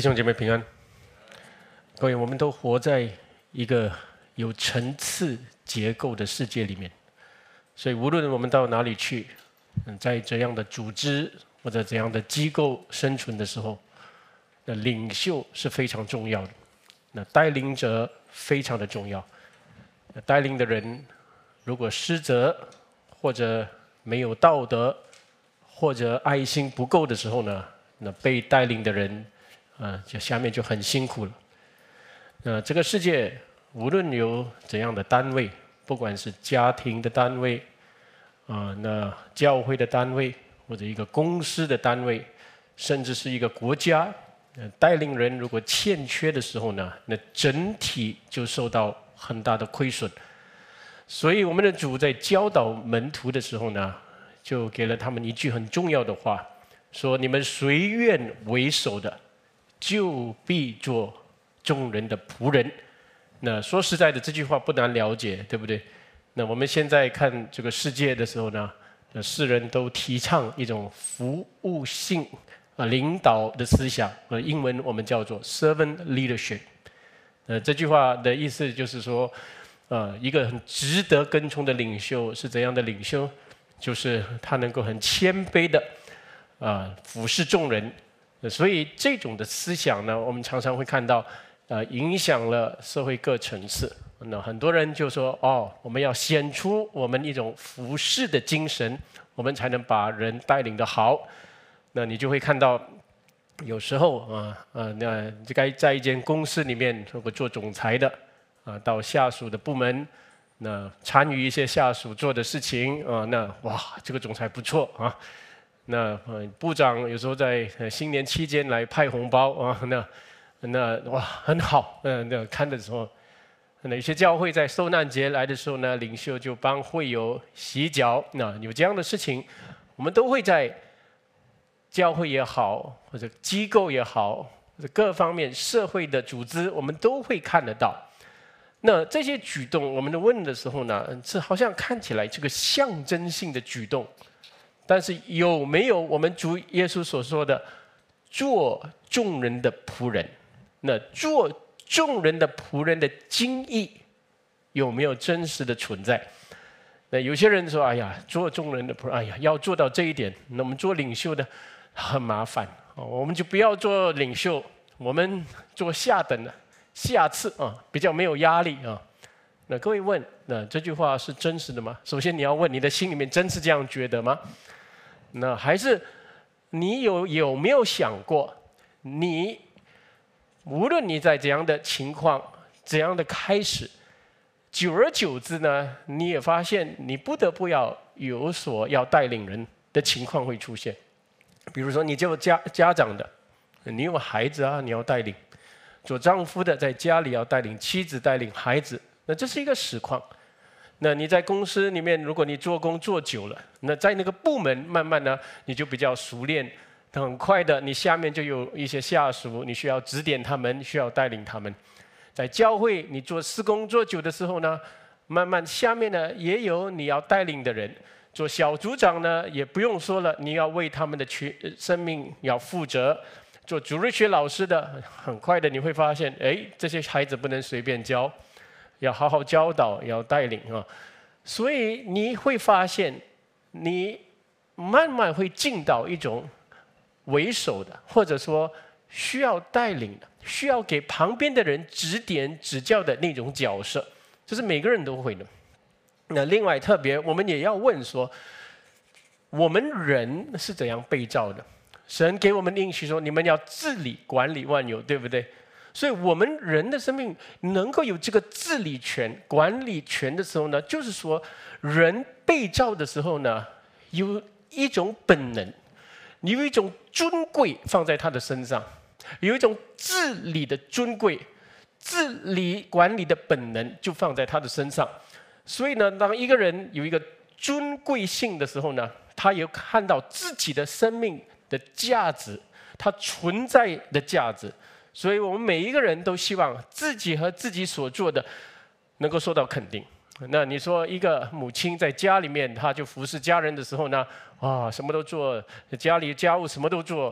兄姐妹平安，各位，我们都活在一个有层次结构的世界里面，所以无论我们到哪里去，在怎样的组织或者怎样的机构生存的时候，那领袖是非常重要的，那带领者非常的重要。带领的人如果失责或者没有道德或者爱心不够的时候呢，那被带领的人就下面就很辛苦了。这个世界无论有怎样的单位，不管是家庭的单位那教会的单位，或者一个公司的单位，甚至是一个国家，带领人如果欠缺的时候呢，那整体就受到很大的亏损。所以我们的主在教导门徒的时候呢，就给了他们一句很重要的话，说：你们谁愿为首的，就必做众人的仆人。那说实在的，这句话不难了解，对不对？那我们现在看这个世界的时候呢，世人都提倡一种服务性领导的思想，英文我们叫做 servant leadership。这句话的意思就是说，一个很值得跟从的领袖是怎样的领袖？就是他能够很谦卑的俯视众人。所以这种的思想呢，我们常常会看到影响了社会各层次。那很多人就说：我们要显出我们一种服侍的精神，我们才能把人带领得好。那你就会看到，有时候那该在一间公司里面，如果做总裁的到下属的部门，那参与一些下属做的事情那哇，这个总裁不错啊。那部长有时候在新年期间来派红包那哇很好。那看的时候，那有些教会在受难节来的时候呢，领袖就帮会友洗脚。那有这样的事情，我们都会在教会也好，或者机构也好，或者各方面社会的组织，我们都会看得到。那这些举动，我们问的时候呢，这好像看起来这个象征性的举动，但是有没有我们主耶稣所说的做众人的仆人？那做众人的仆人的精义有没有真实的存在？那有些人说：哎呀，做众人的仆人，哎呀，要做到这一点，那我们做领袖的很麻烦，我们就不要做领袖，我们做下等的，下次比较没有压力那各位问，那这句话是真实的吗？首先你要问，你的心里面真是这样觉得吗？那还是你有没有想过，你无论你在怎样的情况，怎样的开始，久而久之呢，你也发现你不得不要有所要带领人的情况会出现。比如说，你做家长的，你有孩子你要带领；做丈夫的，在家里要带领妻子、带领孩子，那这是一个实况。那你在公司里面，如果你做工做久了，那在那个部门慢慢呢，你就比较熟练，很快的，你下面就有一些下属，你需要指点他们，需要带领他们。在教会，你做施工做久的时候呢，慢慢下面呢也有你要带领的人。做小组长呢，也不用说了，你要为他们的生命要负责。做主日学老师的，很快的你会发现，这些孩子不能随便教，要好好教导，要带领所以你会发现，你慢慢会进到一种为首的，或者说需要带领的，需要给旁边的人指点指教的那种角色，这是每个人都会的。那另外特别，我们也要问说，我们人是怎样被造的？神给我们应许说，你们要治理管理万有，对不对？所以我们人的生命能够有这个治理权、管理权的时候呢，就是说人被造的时候呢，有一种本能，有一种尊贵放在他的身上，有一种治理的尊贵、治理管理的本能就放在他的身上。所以呢，当一个人有一个尊贵性的时候呢，他也看到自己的生命的价值，他存在的价值。所以我们每一个人都希望自己和自己所做的能够受到肯定。那你说一个母亲在家里面，她就服侍家人的时候呢，什么都做，家里家务什么都做，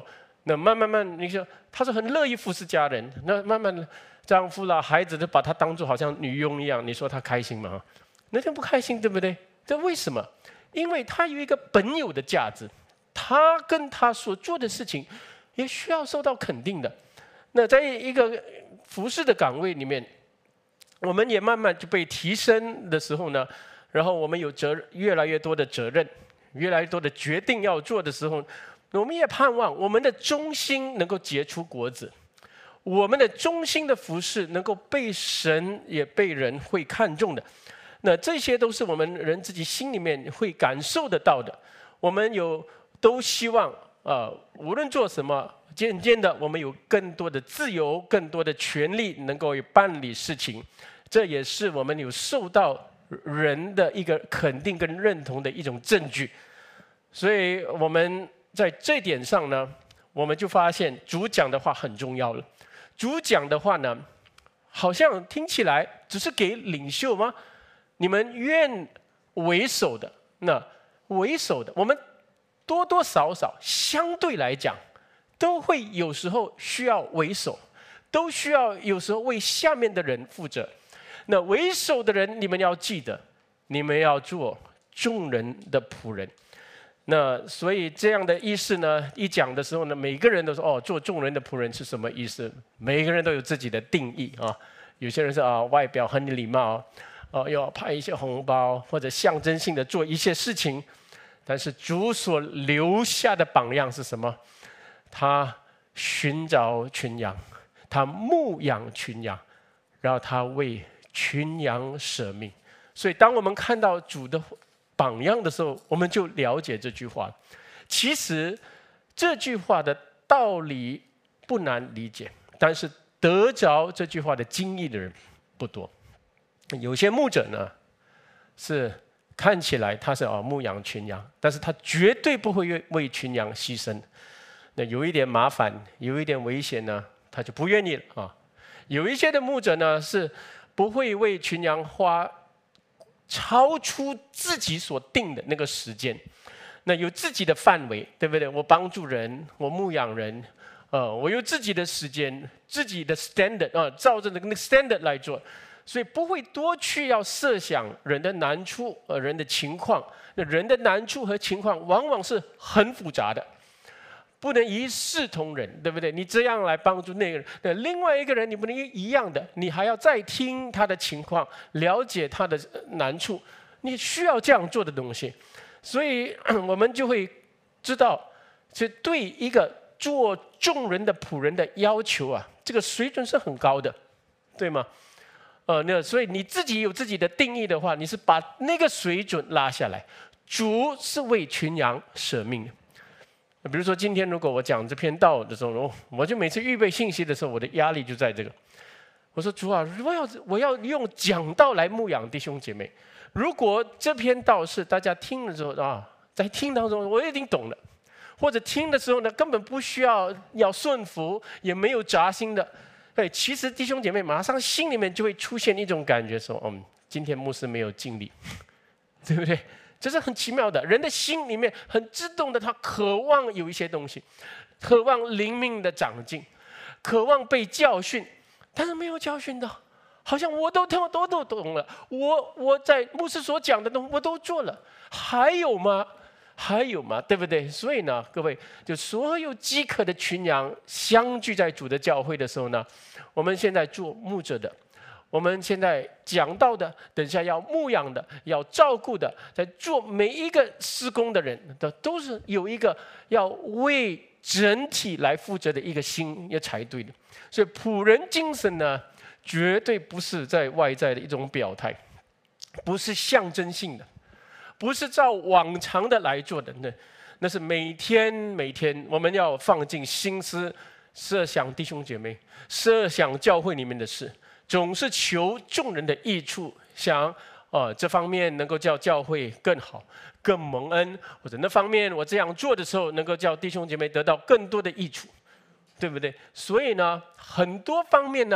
那慢慢，你说她是很乐意服侍家人，那慢慢丈夫啦、孩子都把她当作好像女佣一样，你说她开心吗？那天不开心，对不对？这为什么？因为她有一个本有的价值，她跟她所做的事情也需要受到肯定的。那在一个服侍的岗位里面，我们也慢慢就被提升的时候呢，然后我们有越来越多的责任，越来越多的决定要做的时候，我们也盼望我们的忠心能够结出果子，我们的忠心的服侍能够被神也被人会看重的。那这些都是我们人自己心里面会感受得到的。我们都希望无论做什么，渐渐的我们有更多的自由，更多的权利，能够办理事情。这也是我们有受到人的一个肯定跟认同的一种证据。所以我们在这点上呢，我们就发现主讲的话很重要了。主讲的话呢，好像听起来只是给领袖吗？你们愿为首的，那为首的，我们多多少少相对来讲，都会有时候需要为首，都需要有时候为下面的人负责。那为首的人，你们要记得，你们要做众人的仆人。那所以这样的意思呢，一讲的时候呢，每个人都说做众人的仆人是什么意思？每个人都有自己的定义啊。有些人是外表很礼貌。要派一些红包，或者象征性的做一些事情，但是主所留下的榜样是什么？他寻找群羊，他牧养群羊，然后他为群羊舍命。所以，当我们看到主的榜样的时候，我们就了解这句话。其实这句话的道理不难理解，但是得着这句话的经历的人不多。有些牧者呢，是看起来他是牧养群羊，但是他绝对不会为群羊牺牲。那有一点麻烦，有一点危险呢，他就不愿意了有一些的牧者呢，是不会为群羊花超出自己所定的那个时间，那有自己的范围，对不对？我帮助人，我牧养人，我有自己的时间，自己的 standard 照着那个 standard 来做。所以不会多去要设想人的难处，人的情况。那人的难处和情况往往是很复杂的，不能一视同仁，对不对？你这样来帮助那个人，那另外一个人你不能一样的，你还要再听他的情况，了解他的难处，你需要这样做的东西。所以我们就会知道，这对一个做众人的仆人的要求这个水准是很高的，对吗？所以你自己有自己的定义的话，你是把那个水准拉下来。主是为群羊舍命的。比如说今天如果我讲这篇道的时候，我就每次预备信息的时候，我的压力就在这个。我说主啊，我要用讲道来牧养弟兄姐妹。如果这篇道是大家听的时候在听当中我已经懂了，或者听的时候呢根本不需要顺服，也没有扎心的。其实弟兄姐妹马上心里面就会出现一种感觉说，今天牧师没有尽力，对不对？这是很奇妙的，人的心里面很自动的，他渴望有一些东西，渴望灵命的长进，渴望被教训，但是没有教训到，好像我都懂了，我在牧师所讲的东西我都做了，还有吗？还有吗？对不对？所以呢，各位，就所有饥渴的群羊相聚在主的教会的时候呢，我们现在做牧者的，我们现在讲道的，等下要牧养的，要照顾的，在做每一个施工的人的，都是有一个要为整体来负责的一个心，也才对的。所以仆人精神呢，绝对不是在外在的一种表态，不是象征性的。不是照往常的来做的，那是每天我们要放进心思，设想弟兄姐妹，设想教会里面的事，总是求众人的益处，想这方面能够叫教会更好、更蒙恩，或者那方面我这样做的时候，能够叫弟兄姐妹得到更多的益处，对不对？所以呢，很多方面呢，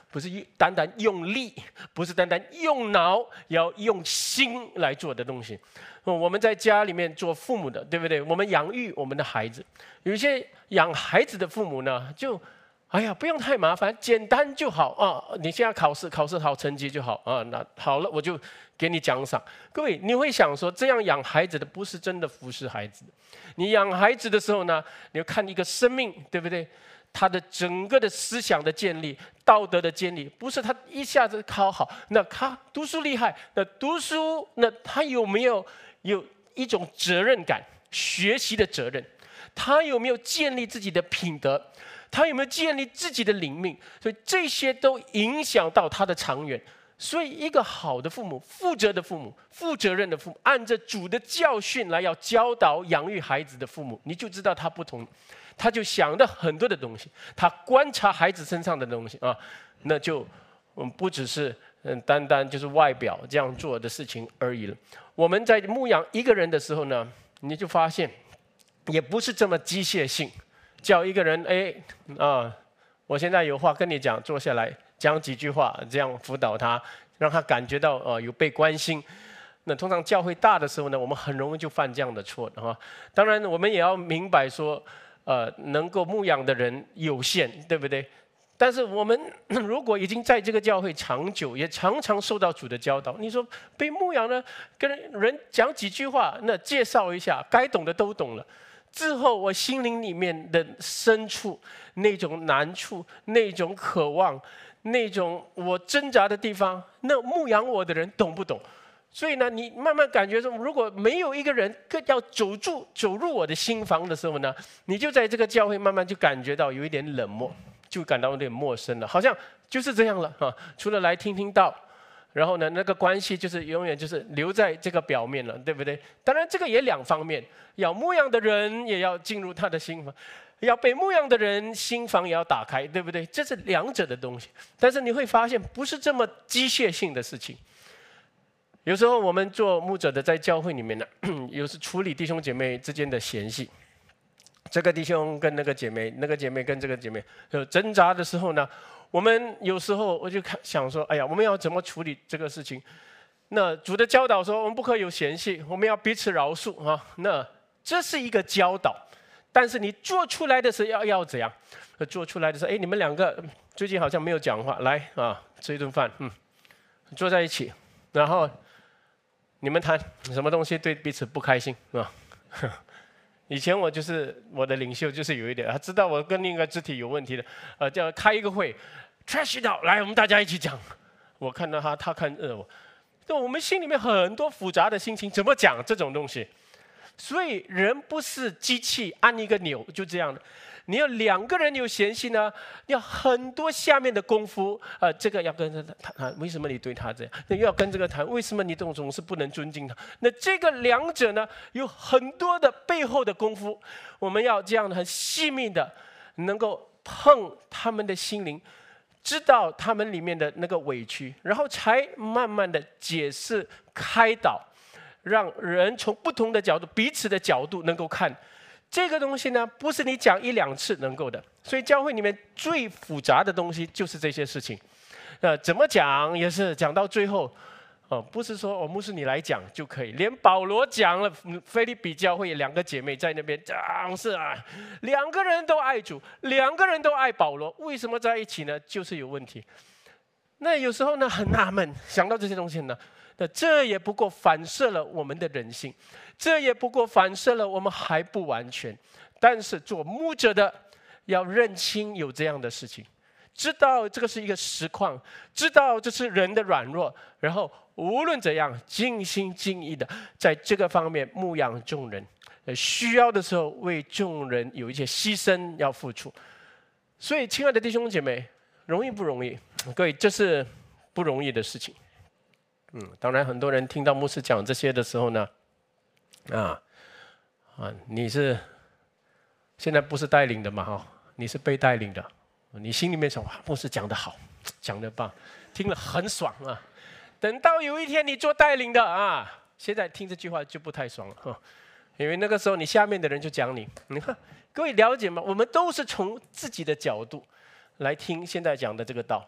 不是单单用力，不是单单用脑，也要用心来做的东西。我们在家里面做父母的，对不对？我们养育我们的孩子，有一些养孩子的父母呢，就哎呀，不用太麻烦，简单就好啊！你现在考试好成绩就好啊，那好了我就给你奖赏。各位，你会想说，这样养孩子的不是真的服侍孩子。你养孩子的时候呢，你要看一个生命，对不对？他的整个的思想的建立、道德的建立，不是他一下子考好，那他读书厉害，那读书那他有没有一种责任感，学习的责任？他有没有建立自己的品德？他有没有建立自己的灵命？所以这些都影响到他的长远。所以，一个好的父母、负责的父母、负责任的父母，按着主的教训来要教导、养育孩子的父母，你就知道他不同。他就想的很多的东西，他观察孩子身上的东西啊，那就不只是单单就是外表这样做的事情而已了。我们在牧养一个人的时候呢，你就发现，也不是这么机械性。叫一个人，我现在有话跟你讲，坐下来讲几句话，这样辅导他，让他感觉到有被关心。那通常教会大的时候呢，我们很容易就犯这样的错的哈。当然，我们也要明白说，能够牧养的人有限，对不对？但是我们如果已经在这个教会长久，也常常受到主的教导，你说被牧养呢，跟人讲几句话，那介绍一下，该懂的都懂了。之后，我心灵里面的深处那种难处、那种渴望、那种我挣扎的地方，那牧养我的人懂不懂？所以呢，你慢慢感觉说，如果没有一个人要走入我的心房的时候呢，你就在这个教会慢慢就感觉到有一点冷漠，就感到有点陌生了，好像就是这样了啊。除了来听听道。然后呢，那个关系就是永远就是留在这个表面了，对不对？当然，这个也两方面，要牧养的人也要进入他的心房，要被牧养的人心房也要打开，对不对？这是两者的东西。但是你会发现，不是这么机械性的事情。有时候我们做牧者的，在教会里面呢，有时处理弟兄姐妹之间的嫌隙，这个弟兄跟那个姐妹，那个姐妹跟这个姐妹有挣扎的时候呢。我们有时候我就想说，哎呀，我们要怎么处理这个事情？那主的教导说，我们不可以有嫌隙，我们要彼此饶恕啊。那这是一个教导，但是你做出来的时候要怎样？做出来的时候，你们两个最近好像没有讲话，来啊，吃一顿饭，坐在一起，然后你们谈什么东西对彼此不开心啊？以前我的领袖，就是有一点，他知道我跟另一个肢体有问题的，叫开一个会 ，trash it out， 来，我们大家一起讲。我看到他看我，但我们心里面很多复杂的心情，怎么讲这种东西？所以人不是机器，按一个钮就这样的。你要两个人有嫌隙呢，要很多下面的功夫。这个要跟他谈，为什么你对他这样？那又要跟这个谈，为什么你总是不能尊敬他？那这个两者呢，有很多的背后的功夫，我们要这样的很细密的，能够碰他们的心灵，知道他们里面的那个委屈，然后才慢慢的解释开导，让人从不同的角度、彼此的角度能够看。这个东西呢，不是你讲一两次能够的，所以教会里面最复杂的东西就是这些事情。怎么讲也是讲到最后，不是说牧师你来讲就可以，连保罗讲了，腓立比教会两个姐妹在那边讲是啊，两个人都爱主，两个人都爱保罗，为什么在一起呢？就是有问题。那有时候呢很纳闷，想到这些东西呢，那这也不过反射了我们的人性。这也不过反射了我们还不完全，但是做牧者的要认清有这样的事情，知道这个是一个实况，知道这是人的软弱，然后无论怎样尽心尽意的在这个方面牧养众人，需要的时候为众人有一些牺牲要付出。所以亲爱的弟兄姐妹，容易不容易？各位，这是不容易的事情。当然很多人听到牧师讲这些的时候呢，你是现在不是带领的嘛？你是被带领的，你心里面想，哇，牧师讲得好，讲得棒，听了很爽啊。等到有一天你做带领的现在听这句话就不太爽了因为那个时候你下面的人就讲你看，各位了解吗？我们都是从自己的角度来听现在讲的这个道，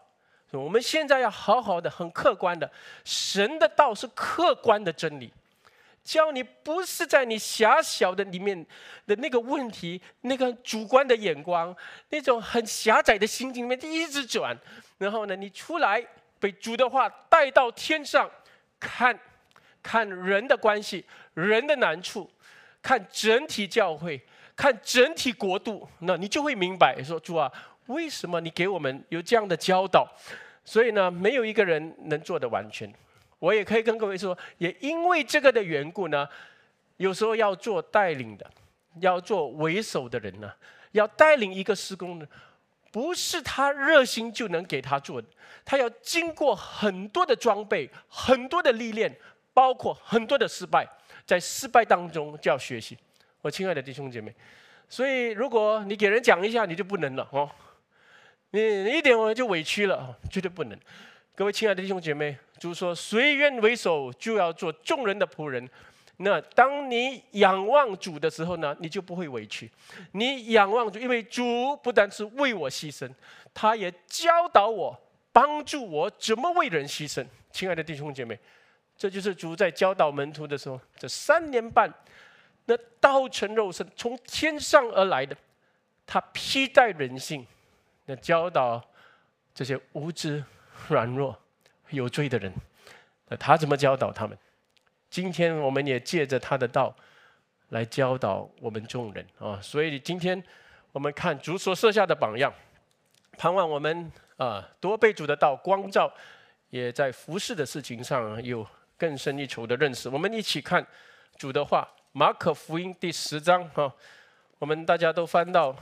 我们现在要好好的、很客观的，神的道是客观的真理，教你不是在你狭小的里面的那个问题、那个主观的眼光、那种很狭窄的心境里面一直转，然后呢，你出来被主的话带到天上，看人的关系、人的难处，看整体教会，看整体国度，那你就会明白说，主啊，为什么你给我们有这样的教导？所以呢，没有一个人能做得完全。我也可以跟各位说，也因为这个的缘故呢，有时候要做带领的，要做为首的人呢，要带领一个事工呢，不是他热心就能给他做的，他要经过很多的装备、很多的历练，包括很多的失败，在失败当中就要学习。我亲爱的弟兄姐妹，所以如果你给人讲一下，你就不能了哦。你一点我就委屈了，绝对不能。各位亲爱的弟兄姐妹，主说：“谁愿为首，就要做众人的仆人。”那当你仰望主的时候呢，你就不会委屈。你仰望主，因为主不但是为我牺牲，他也教导我、帮助我怎么为人牺牲。亲爱的弟兄姐妹，这就是主在教导门徒的时候，这3年半，那道成肉身，从天上而来的，他披戴人性。那教导这些无知、软弱、有罪的人，那他怎么教导他们？今天我们也借着他的道来教导我们众人啊！所以今天我们看主所设下的榜样，盼望我们多被主的道光照，也在服事的事情上有更深一筹的认识。我们一起看主的话，马可福音第10章啊，我们大家都翻到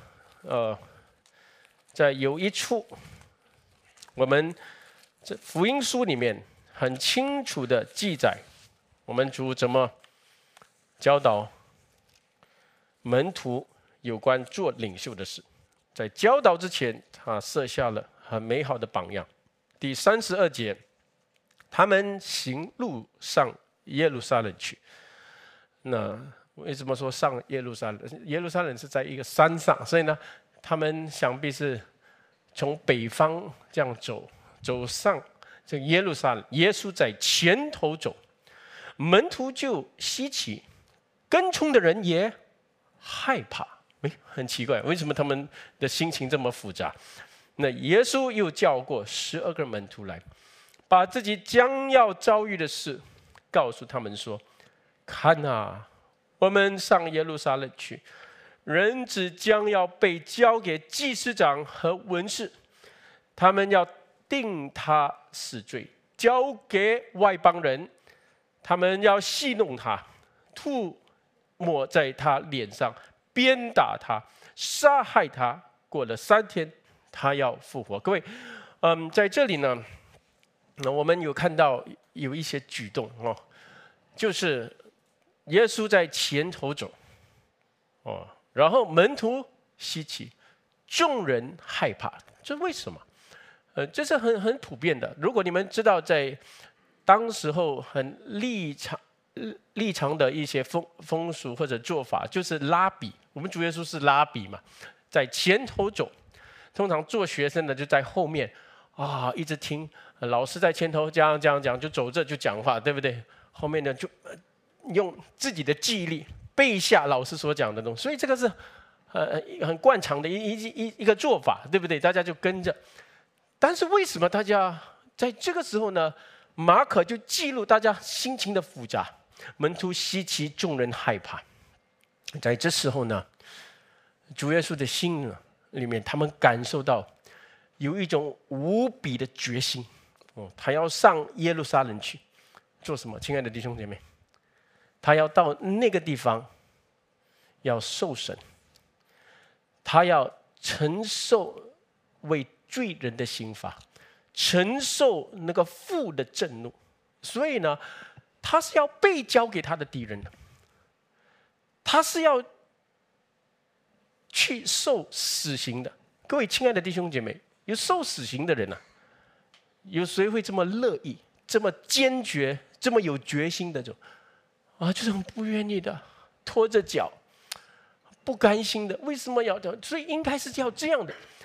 在有一处，我们这福音书里面很清楚的记载，我们主怎么教导门徒有关做领袖的事。在教导之前，他设下了很美好的榜样。第32节，他们行路上耶路撒冷去。那为什么说上耶路撒冷？耶路撒冷是在一个山上，所以呢，他们想必是从北方这样走上这个耶路撒冷。耶稣在前头走，门徒就稀奇，跟从的人也害怕。很奇怪，为什么他们的心情这么复杂？那耶稣又叫过12个门徒来，把自己将要遭遇的事告诉他们说：“看啊，我们上耶路撒冷去，人子将要被交给祭司长和文士，他们要定他死罪，交给外邦人，他们要戏弄他，吐沫在他脸上，鞭打他，杀害他。过了3天，他要复活。”各位，在这里呢，我们有看到有一些举动哦，就是耶稣在前头走，哦，然后门徒稀奇，众人害怕，这为什么？这是很普遍的。如果你们知道，在当时候很立场的一些风俗或者做法，就是拉比。我们主耶稣是拉比嘛，在前头走。通常做学生的就在后面啊，一直听老师在前头讲，就走着就讲话，对不对？后面呢就用自己的记忆力背下老师所讲的东西，所以这个是很惯常的一个做法，对不对？大家就跟着。但是为什么大家在这个时候呢？马可就记录大家心情的复杂，门徒稀奇，众人害怕。在这时候呢，主耶稣的心里面，他们感受到有一种无比的决心，他要上耶路撒冷去做什么？亲爱的弟兄姐妹，他要到那个地方，要受审，他要承受为罪人的刑罚，承受那个父的震怒，所以呢，他是要被交给他的敌人的，他是要去受死刑的。各位亲爱的弟兄姐妹，有受死刑的人啊，有谁会这么乐意、这么坚决、这么有决心的走啊？就是很不愿意的，拖着脚，不甘心的。为什么要这样？所以应该是要这样的。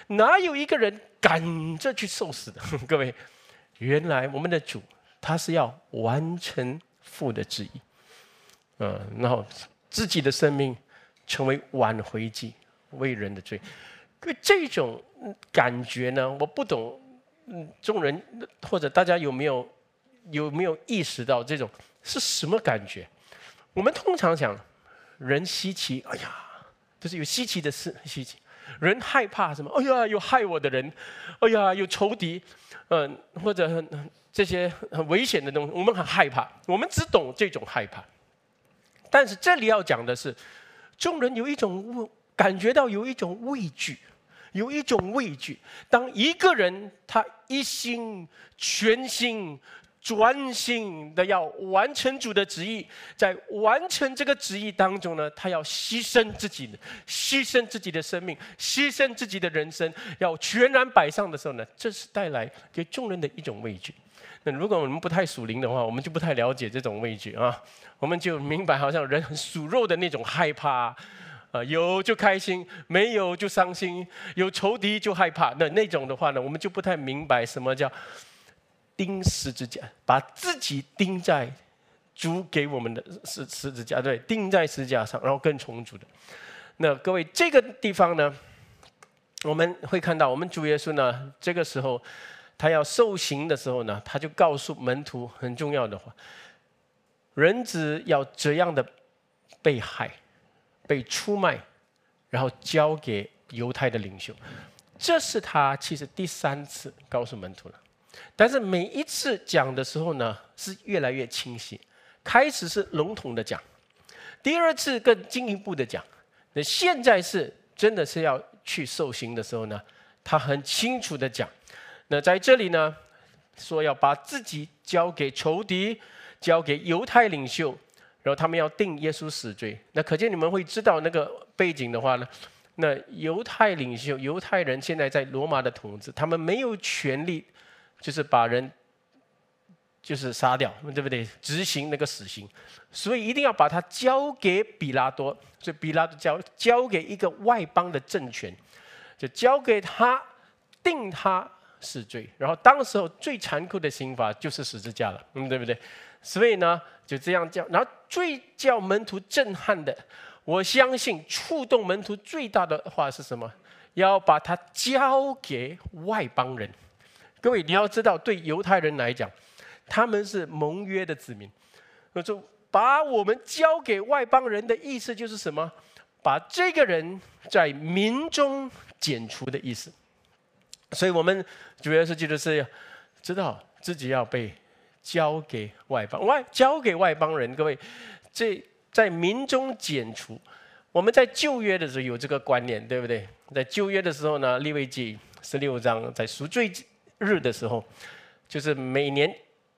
哪有一个人赶着去受死的？各位，原来我们的主他是要完成父的旨意，然后自己的生命成为挽回祭，为人的罪。这种感觉呢，我不懂，众人或者大家有没有意识到这种是什么感觉？我们通常讲人稀奇，哎呀，就是有稀奇的事，稀奇。人害怕什么？哎呀，有害我的人，哎呀，有仇敌，或者这些很危险的东西，我们很害怕。我们只懂这种害怕。但是这里要讲的是，众人有一种感觉到有一种畏惧，有一种畏惧。当一个人他一心全心专心的要完成主的旨意，在完成这个旨意当中呢，他要牺牲自己的生命，牺牲自己的人生，要全然摆上的时候呢，这是带来给众人的一种畏惧。那如果我们不太属灵的话，我们就不太了解这种畏惧啊，我们就明白好像人很属肉的那种害怕。有就开心，没有就伤心，有仇敌就害怕。那种的话呢，我们就不太明白什么叫钉十字架，把自己钉在主给我们的十字架，对，钉在十字架上，然后跟从主的。那各位，这个地方呢，我们会看到，我们主耶稣呢，这个时候他要受刑的时候呢，他就告诉门徒很重要的话：人子要这样的被害。被出卖，然后交给犹太的领袖，这是他其实第3次告诉门徒了。但是每一次讲的时候呢，是越来越清晰。开始是笼统的讲，第2次更进一步的讲。那现在是真的是要去受刑的时候呢，他很清楚的讲。那在这里呢，说要把自己交给仇敌，交给犹太领袖。然后他们要定耶稣死罪，那可见你们会知道那个背景的话呢，那犹太领袖、犹太人现在在罗马的统治，他们没有权利，就是把人就是杀掉，对不对？执行那个死刑，所以一定要把它交给比拉多，所以比拉多交给一个外邦的政权，就交给他定他死罪。然后当时候最残酷的刑罚就是十字架了，对不对？所以呢，就这样叫。然后最叫门徒震撼的，我相信触动门徒最大的话是什么？要把它交给外邦人。各位，你要知道，对犹太人来讲，他们是盟约的子民。那就把我们交给外邦人的意思就是什么？把这个人在民中剪除的意思。所以我们主要是就是知道自己要被交给外邦，交给外邦人。各位，这在民中剪除。我们在旧约的时候有这个观念，对不对？在旧约的时候呢，利未记16章在赎罪日的时候，就是每年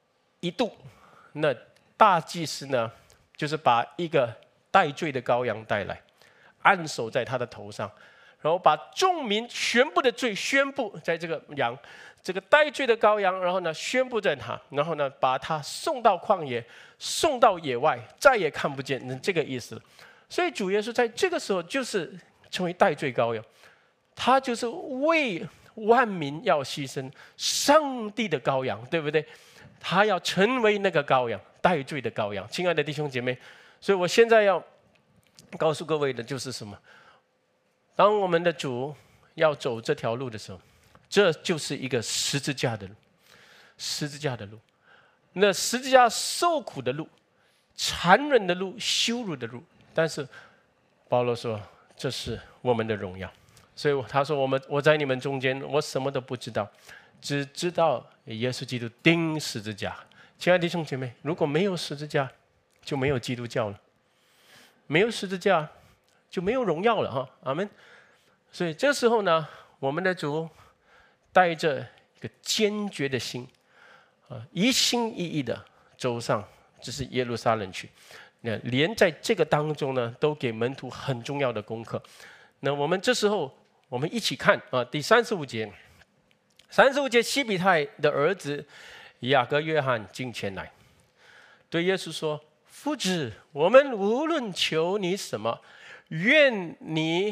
1度，那大祭司呢，就是把一个代罪的羔羊带来，按手在他的头上，然后把众民全部的罪宣布在这个羊。这个代罪的羔羊，然后呢宣布在他，然后呢把他送到旷野，送到野外，再也看不见，这个意思。所以主耶稣在这个时候就是成为代罪羔羊，他就是为万民要牺牲，上帝的羔羊，对不对？他要成为那个羔羊，代罪的羔羊。亲爱的弟兄姐妹，所以我现在要告诉各位的就是什么？当我们的主要走这条路的时候，这就是一个十字架的路，十字架的路，那十字架受苦的路，残忍的路，羞辱的路。但是保罗说，这是我们的荣耀。所以他说我在你们中间，我什么都不知道，只知道耶稣基督钉十字架。亲爱的弟兄姐妹，如果没有十字架，就没有基督教了；没有十字架，就没有荣耀了哈。阿们。所以这时候呢，我们的主带着一个坚决的心，一心一意的走上，只是耶路撒冷去。连在这个当中呢，都给门徒很重要的功课。那我们这时候，我们一起看第35节。35节，西比泰的儿子雅各、约翰进前来，对耶稣说：“夫子，我们无论求你什么，愿你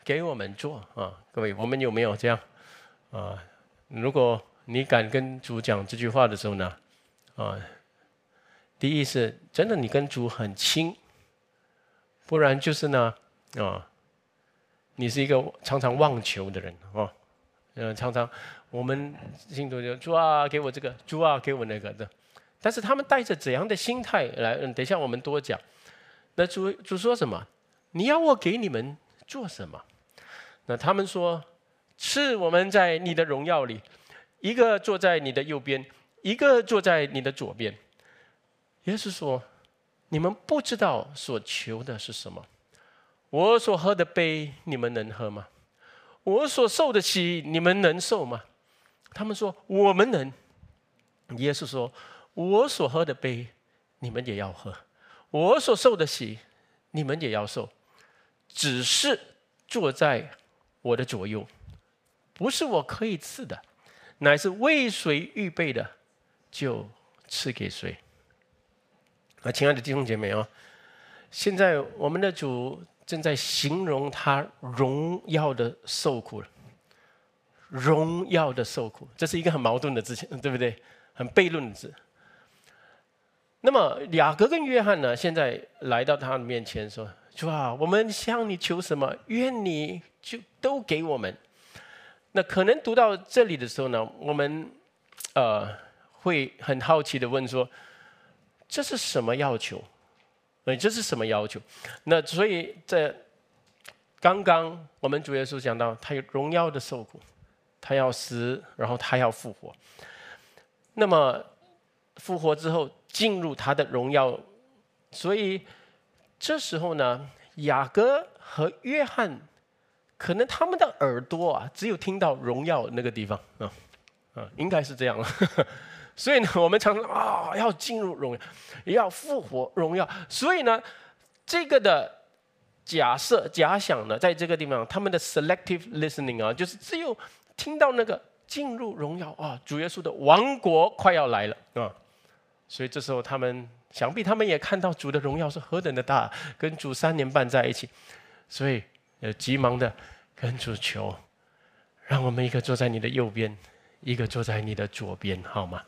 给我们做啊，各位，我们有没有这样啊？如果你敢跟主讲这句话的时候呢，啊，第一是真的你跟主很亲，不然就是呢，啊，你是一个常常妄求的人哦，常常我们信徒就主啊给我这个，主啊给我那个的，但是他们带着怎样的心态来？等一下我们多讲。那主说什么？你要我给你们做什么？那他们说，是我们在你的荣耀里，一个坐在你的右边，一个坐在你的左边。耶稣说，你们不知道所求的是什么。我所喝的杯，你们能喝吗？我所受的洗，你们能受吗？他们说，我们能。耶稣说，我所喝的杯，你们也要喝；我所受的洗，你们也要受。只是坐在我的左右，不是我可以赐的，乃是为谁预备的，就赐给谁。亲爱的弟兄姐妹啊，现在我们的主正在形容他荣耀的受苦了。荣耀的受苦，这是一个很矛盾的字，对不对？很悖论的字。那么雅各跟约翰呢，现在来到他的面前说：“主啊，我们向你求什么，愿你就都给我们。”那可能读到这里的时候呢，我们会很好奇的问说：“这是什么要求？这是什么要求？”那所以在刚刚我们主耶稣讲到，他有荣耀的受苦，他要死，然后他要复活。那么复活之后进入他的荣耀，所以这时候呢，雅各和约翰可能他们的耳朵啊，只有听到荣耀那个地方应该是这样了。所以呢，我们常常要进入荣耀，也要复活荣耀。所以呢，这个的假想呢，在这个地方，他们的 selective listening 啊，就是只有听到那个进入荣耀啊，主耶稣的王国快要来了啊。所以这时候想必他们也看到主的荣耀是何等的大，跟主3年半在一起，所以急忙的跟主求，让我们一个坐在你的右边，一个坐在你的左边，好吗？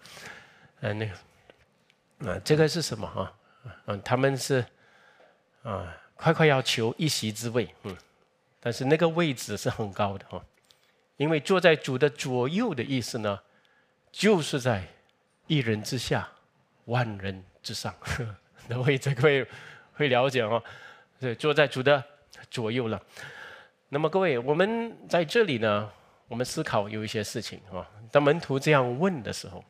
这个是什么啊？他们是快要求一席之位，但是那个位置是很高的因为坐在主的左右的意思呢，就是在一人之下，万人之上的位置，各位会了解对，坐在主的左右了。那么各位，我们在这里呢，我们思考有一些事情当门徒这样问的时候，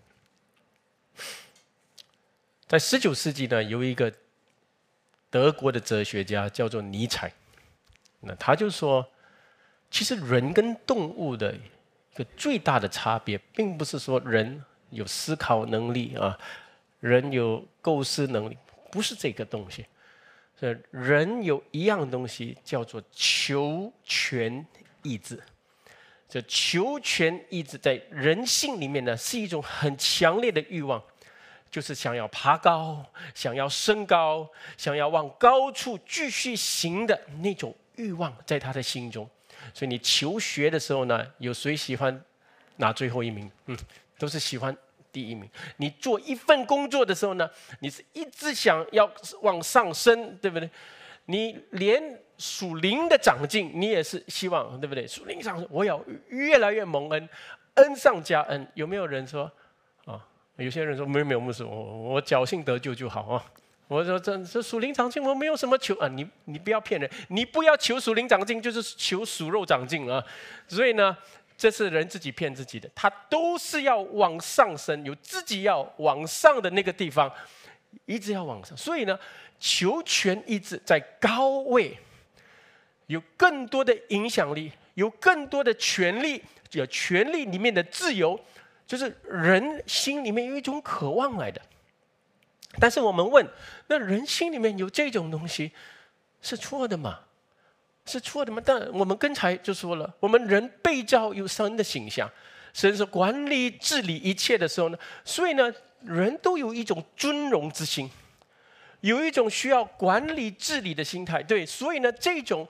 在19世纪呢，有一个德国的哲学家叫做尼采，那他就说，其实人跟动物的一个最大的差别，并不是说人有思考能力人有构思能力，不是这个东西。人有一样东西叫做求全意志。这求全意志在人性里面呢，是一种很强烈的欲望，就是想要爬高，想要升高，想要往高处继续行的那种欲望，在他的心中。所以你求学的时候呢，有谁喜欢拿最后一名？都是喜欢第一名。你做一份工作的时候呢，你是一直想要往上升，对不对？你连属灵的长进，你也是希望，对不对？属灵长进，我要越来越蒙恩，恩上加恩。有没有人说有些人说没有牧师，我侥幸得救就好我说这属灵长进，我没有什么求你不要骗人，你不要求属灵长进，就是求属肉长进所以呢，这是人自己骗自己的，他都是要往上升，有自己要往上的那个地方，一直要往上。所以呢，求全意志在高位，有更多的影响力，有更多的权利，有权利里面的自由，就是人心里面有一种渴望来的。但是我们问，那人心里面有这种东西是错的吗？是错的吗？但我们刚才就说了，我们人被造有神的形象，神是管理治理一切的时候呢，所以呢，人都有一种尊荣之心，有一种需要管理治理的心态。对，所以呢，这种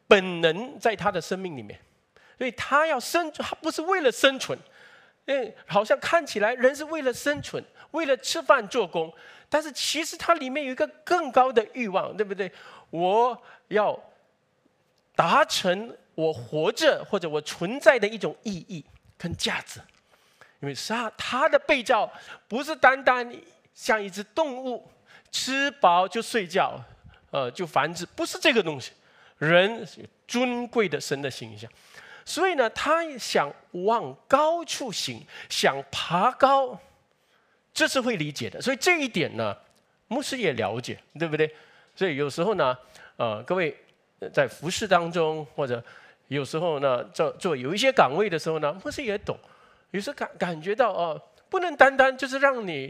本能在他的生命里面，所以他要生存，他不是为了生存。好像看起来人是为了生存，为了吃饭做工，但是其实它里面有一个更高的欲望，对不对？我要达成我活着或者我存在的一种意义跟价值。因为他的被造不是单单像一只动物，吃饱就睡觉，就繁殖，不是这个东西。人尊贵的神的形象。所以呢，他想往高处行，想爬高，这是会理解的。所以这一点呢，牧师也了解，对不对？所以有时候呢，各位在服事当中，或者有时候呢，做有一些岗位的时候呢，牧师也懂。有时感觉到不能单单就是让你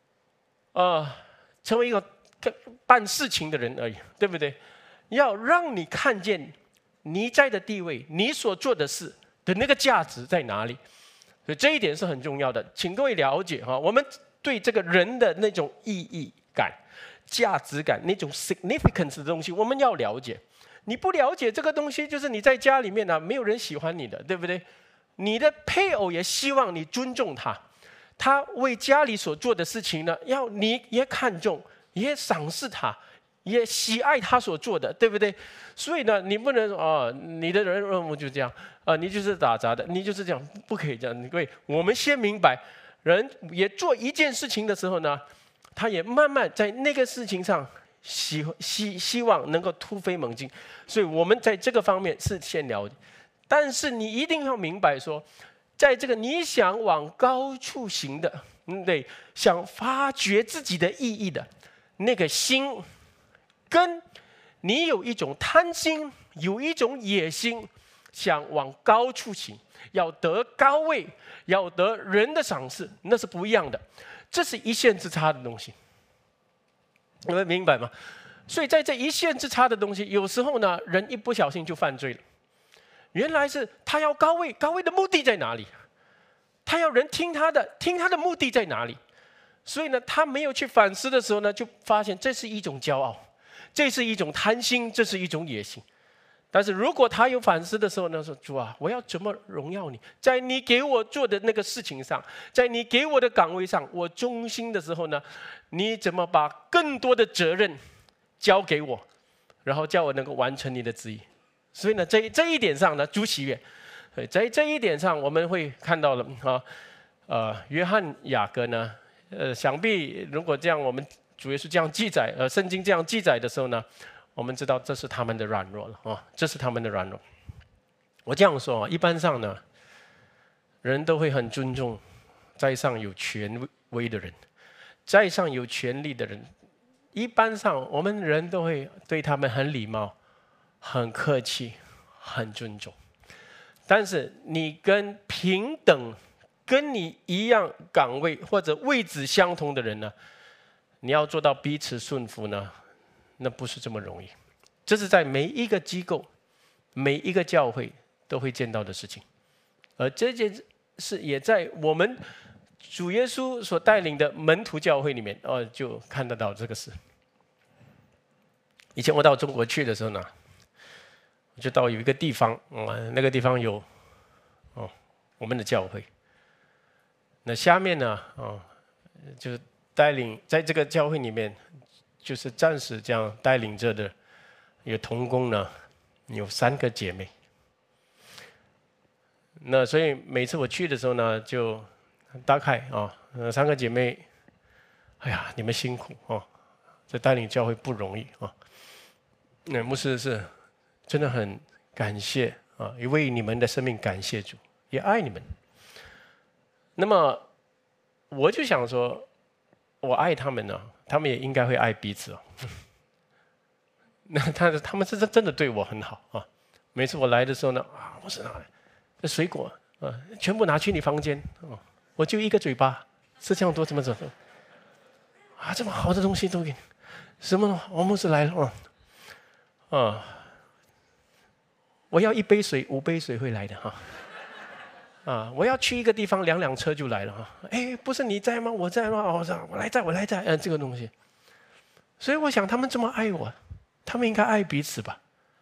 成为一个办事情的人而已，对不对？要让你看见你在的地位，你所做的事的那个价值在哪里？所以这一点是很重要的，请各位了解哈。我们对这个人的那种意义感、价值感、那种 significance 的东西，我们要了解。你不了解这个东西，就是你在家里面呢，没有人喜欢你的，对不对？你的配偶也希望你尊重他，他为家里所做的事情呢，要你也看重，也赏识他。也喜爱他所做的，对不对？所以呢，你不能你的人任务就这样你就是打杂的，你就是这样，不可以这样。各位，我们先明白，人也做一件事情的时候呢，他也慢慢在那个事情上希望能够突飞猛进。所以我们在这个方面是先了解，但是你一定要明白说，在这个你想往高处行的，对，想发掘自己的意义的那个心。跟你有一种贪心，有一种野心，想往高处行，要得高位，要得人的赏识，那是不一样的。这是一线之差的东西，你们明白吗？所以在这一线之差的东西，有时候呢，人一不小心就犯罪了。原来是他要高位，高位的目的在哪里？他要人听他的，听他的目的在哪里？所以呢，他没有去反思的时候呢，就发现这是一种骄傲。这是一种贪心，这是一种野心。但是如果他有反思的时候呢，说主啊，我要怎么荣耀你？在你给我做的那个事情上，在你给我的岗位上，我忠心的时候呢，你怎么把更多的责任交给我，然后叫我能够完成你的旨意？所以呢，这一点上呢，主喜悦。在这一点上，我们会看到了约翰雅各呢，想必如果这样我们。主耶稣这样记载，圣经这样记载的时候呢，我们知道这是他们的软弱了这是他们的软弱。我这样说一般上呢，人都会很尊重在上有权威的人，在上有权力的人，一般上我们人都会对他们很礼貌、很客气、很尊重。但是你跟平等、跟你一样岗位或者位置相同的人呢？你要做到彼此顺服呢，那不是这么容易。这是在每一个机构、每一个教会都会见到的事情，而这件事也在我们主耶稣所带领的门徒教会里面，就看得到这个事。以前我到中国去的时候呢，我就到有一个地方，那个地方有我们的教会。那下面呢，就是带领在这个教会里面，就是暂时这样带领着的有同工呢，有3个姐妹。那所以每次我去的时候呢，就大概3个姐妹，哎呀，你们辛苦这带领教会不容易那牧师是真的很感谢也为你们的生命感谢主，也爱你们。那么我就想说。我爱他们呢，他们也应该会爱彼此那他们是真的对我很好每次我来的时候呢，我是拿这水果全部拿去你房间我就一个嘴巴，吃这样多怎么走这么好的东西都给你，什么我牧师来了我要1杯水5杯水会来的我要去一个地方2辆车就来了不是你在吗？我在吗？我来在这个东西。所以我想他们这么爱我，他们应该爱彼此吧？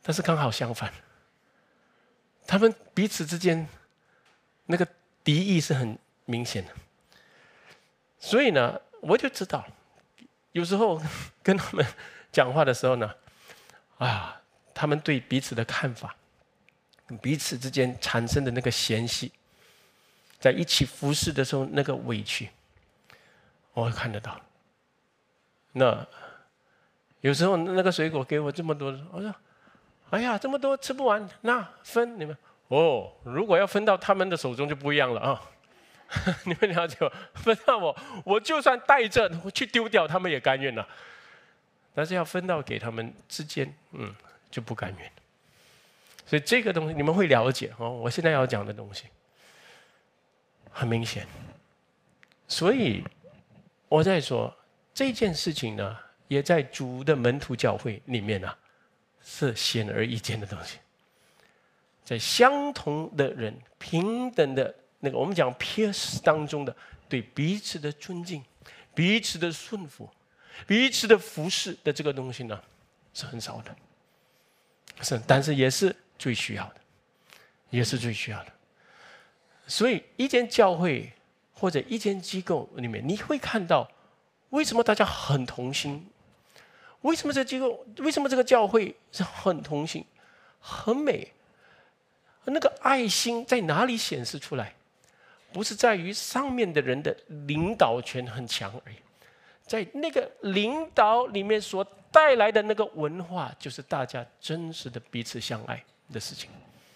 但是刚好相反，他们彼此之间那个敌意是很明显的。所以呢，我就知道，有时候跟他们讲话的时候呢，他们对彼此的看法，彼此之间产生的那个嫌隙，在一起服侍的时候那个委屈，我会看得到。那有时候那个水果给我这么多，我说：“哎呀，这么多吃不完，那分你们。”如果要分到他们的手中就不一样了啊！你们了解吗？分到我就算带着我去丢掉，他们也甘愿了。但是要分到给他们之间，就不甘愿。所以这个东西你们会了解哦。我现在要讲的东西很明显。所以我在说这件事情呢，也在主的门徒教会里面呢，是显而易见的东西。在相同的人、平等的那个我们讲 peers 当中的对彼此的尊敬、彼此的顺服、彼此的服侍的这个东西呢，是很少的。但是也是最需要的，也是最需要的。所以一间教会或者一间机构里面，你会看到为什么大家很同心？为什么这个机构、为什么这个教会是很同心、很美？那个爱心在哪里显示出来？不是在于上面的人的领导权很强而已，在那个领导里面所带来的那个文化，就是大家真实的彼此相爱的事情。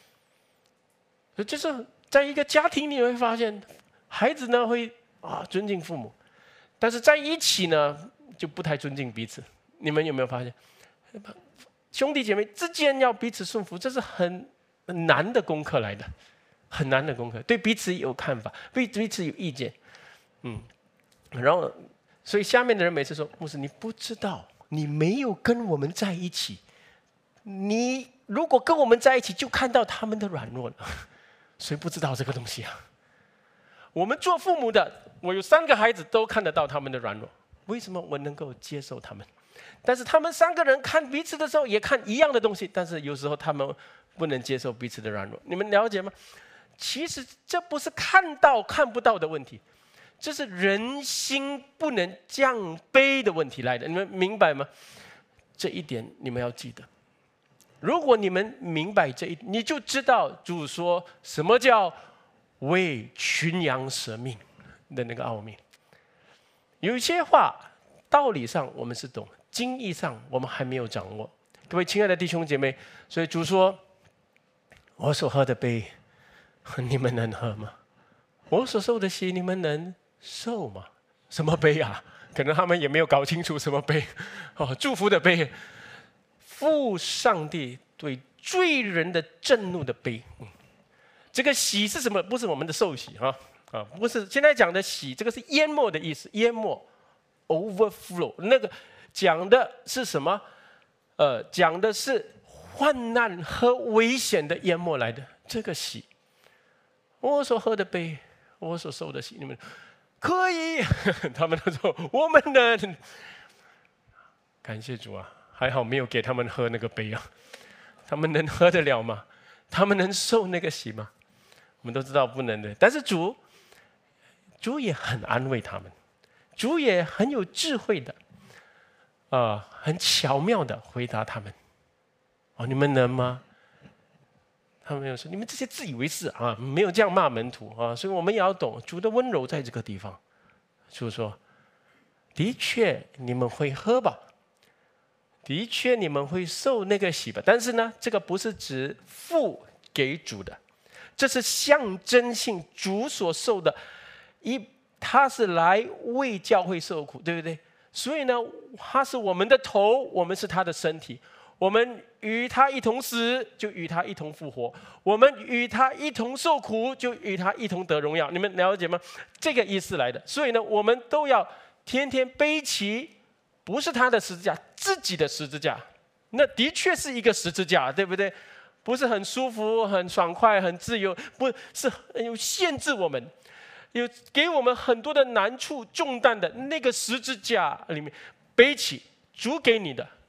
就是在一个家庭里，你会发现，孩子呢会尊敬父母，但是在一起呢就不太尊敬彼此。你们有没有发现，兄弟姐妹之间要彼此顺服，这是很难的功课来的，很难的功课。对彼此有看法，对彼此有意见，然后所以下面的人每次说：“牧师，你不知道，你没有跟我们在一起。你如果跟我们在一起，就看到他们的软弱了。谁不知道这个东西啊？我们做父母的，我有3个孩子，都看得到他们的软弱。为什么我能够接受他们？但是他们3个人看彼此的时候，也看一样的东西，但是有时候他们不能接受彼此的软弱。你们了解吗？其实这不是看到看不到的问题，这是人心不能降卑的问题来的。你们明白吗？这一点你们要记得。如果你们明白这一点，你就知道主说什么叫为群羊舍命的那个奥秘。有一些话道理上我们是懂，经义上我们还没有掌握。各位亲爱的弟兄姐妹，所以主说：“我所喝的杯，你们能喝吗？我所受的洗，你们能受吗？”什么杯啊？可能他们也没有搞清楚什么杯。祝福的杯，父上帝对罪人的震怒的杯。这个洗是什么？不是我们的受洗不是现在讲的洗，这个是淹没的意思，淹没 overflow。那个讲的是什么？讲的是患难和危险的淹没来的。这个洗，我所喝的杯，我所受的洗，你们可以？他们都说我们能。感谢主啊，还好没有给他们喝那个杯啊。他们能喝得了吗？他们能受那个洗吗？我们都知道不能的。但是主也很安慰他们，主也很有智慧的，很巧妙的回答他们。你们能吗？他们又说：“你们这些自以为是啊，没有这样骂门徒啊。”所以我们也要懂主的温柔在这个地方。主说：“的确你们会喝吧，的确你们会受那个洗吧。但是呢，这个不是指父给主的，这是象征性主所受的。他是来为教会受苦，对不对？所以呢，他是我们的头，我们是他的身体。我们与他一同死，就与他一同复活；我们与他一同受苦，就与他一同得荣耀。你们了解吗？这个意思来的。所以呢，我们都要天天背起，不是他的十字架，自己的十字架。那的确是一个十字架，对不对？不是很舒服、很爽快、很自由，不是有限制我们，有给我们很多的难处、重担的那个十字架里面背起主给你的。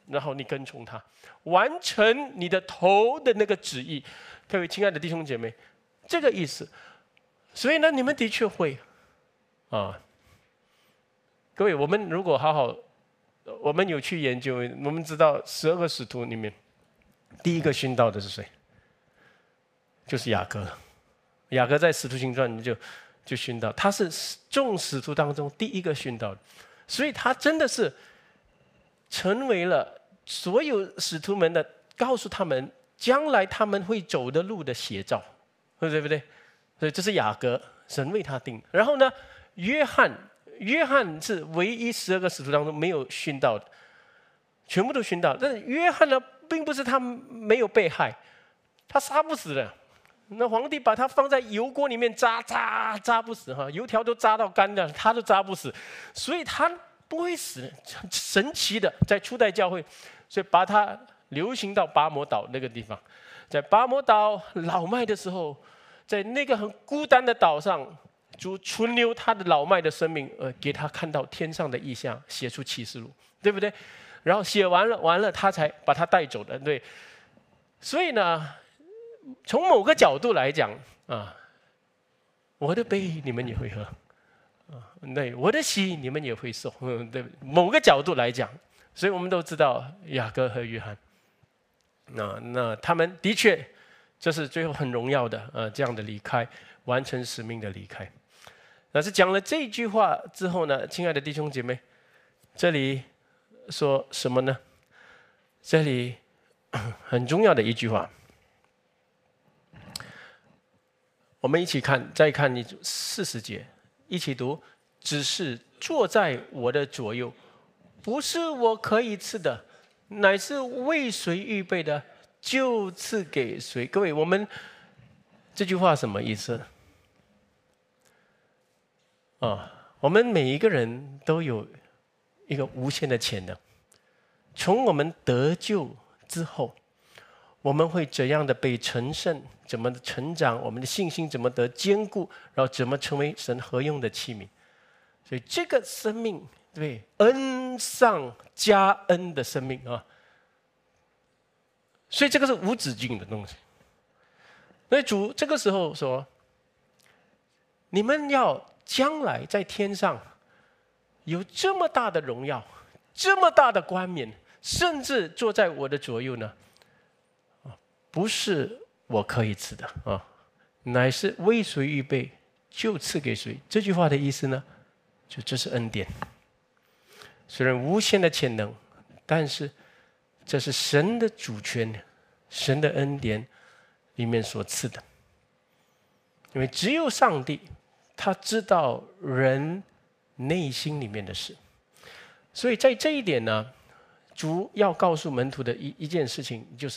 然后你跟从他，完成你的头的那个旨意。各位亲爱的弟兄姐妹，这个意思。所以呢，你们的确会啊。各位，我们如果好好，我们有去研究，我们知道12个使徒里面，第一个殉道的是谁？就是雅各。雅各在《使徒行传》就殉道，他是众使徒当中第一个殉道的，所以他真的是成为了所有使徒们的，告诉他们将来他们会走的路的写照，对不对？所以这是雅各，神为他定。然后呢，约翰是唯一12个使徒当中没有殉道的，全部都殉道。但是约翰呢，并不是他没有被害，他杀不死的。那皇帝把他放在油锅里面炸不死哈，油条都炸到干了，他都炸不死，所以他不会死。神奇的，在初代教会，所以把他流行到巴摩岛那个地方，在巴摩岛老迈的时候，在那个很孤单的岛上，主存留他的老迈的生命，给他看到天上的异象，写出启示录，对不对？然后写完了，他才把他带走的，对。所以呢，从某个角度来讲啊，我的杯你们也会喝，啊，对，我的喜你们也会受，对。某个角度来讲，所以我们都知道雅各和约翰，那他们的确，这是最后很荣耀的这样的离开，完成使命的离开。但是讲了这句话之后呢，亲爱的弟兄姐妹，这里说什么呢？这里很重要的一句话，我们一起看，再看40节，一起读。只是坐在我的左右，不是我可以赐的，乃是为谁预备的，就赐给谁。各位，我们这句话什么意思？我们每一个人都有一个无限的潜能。从我们得救之后，我们会怎样的被成圣，怎么成长，我们的信心怎么得坚固，然后怎么成为神合用的器皿。所以这个生命，对，恩上加恩的生命啊，所以这个是无止境的东西。所以主这个时候说，你们要将来在天上有这么大的荣耀，这么大的冠冕，甚至坐在我的左右呢，不是我可以赐的啊，乃是为谁预备，就赐给谁。这句话的意思呢，就这是恩典。虽然无限的潜能，但是这是神的主权，神的恩典里面所赐的。因为只有上帝，他知道人内心里面的事。所以在这一点呢，主要告诉门徒的一件事情就是，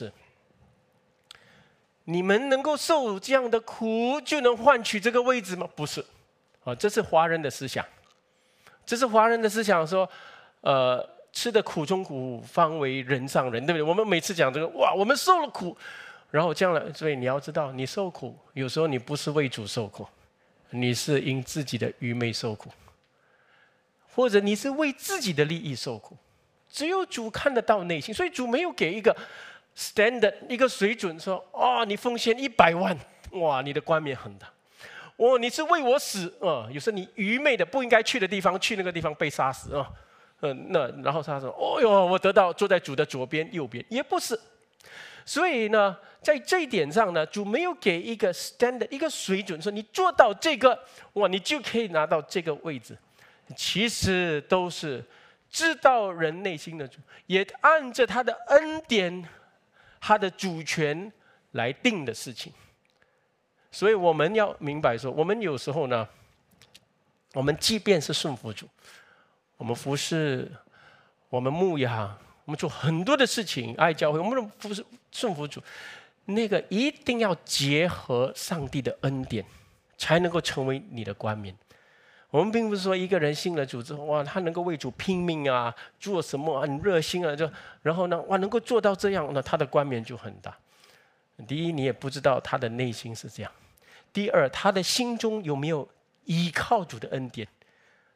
你们能够受这样的苦，就能换取这个位置吗？不是，这是华人的思想。这是华人的思想说，吃的苦中苦，方为人上人，对不对？我们每次讲这个，哇，我们受了苦，然后将来，所以你要知道，你受苦，有时候你不是为主受苦，你是因自己的愚昧受苦，或者你是为自己的利益受苦。只有主看得到内心，所以主没有给一个 standard 一个水准说，你奉献100万，哇，你的冠冕很大。你是为我死有时候你愚昧的不应该去的地方，去那个地方被杀死然后他说，我得到坐在主的左边右边，也不是。所以呢，在这一点上呢，主没有给一个 standard 一个水准，说你做到这个，你就可以拿到这个位置。其实都是知道人内心的主，也按着他的恩典、他的主权来定的事情。所以我们要明白说，我们有时候呢，我们即便是顺服主，我们服侍，我们牧养，我们做很多的事情，爱教会，我们服侍顺服主，那个一定要结合上帝的恩典，才能够成为你的冠冕。我们并不是说一个人信了主之后，哇，他能够为主拼命啊，做什么很热心啊，然后呢，哇，能够做到这样，那他的冠冕就很大。第一，你也不知道他的内心是这样；第二，他的心中有没有依靠主的恩典，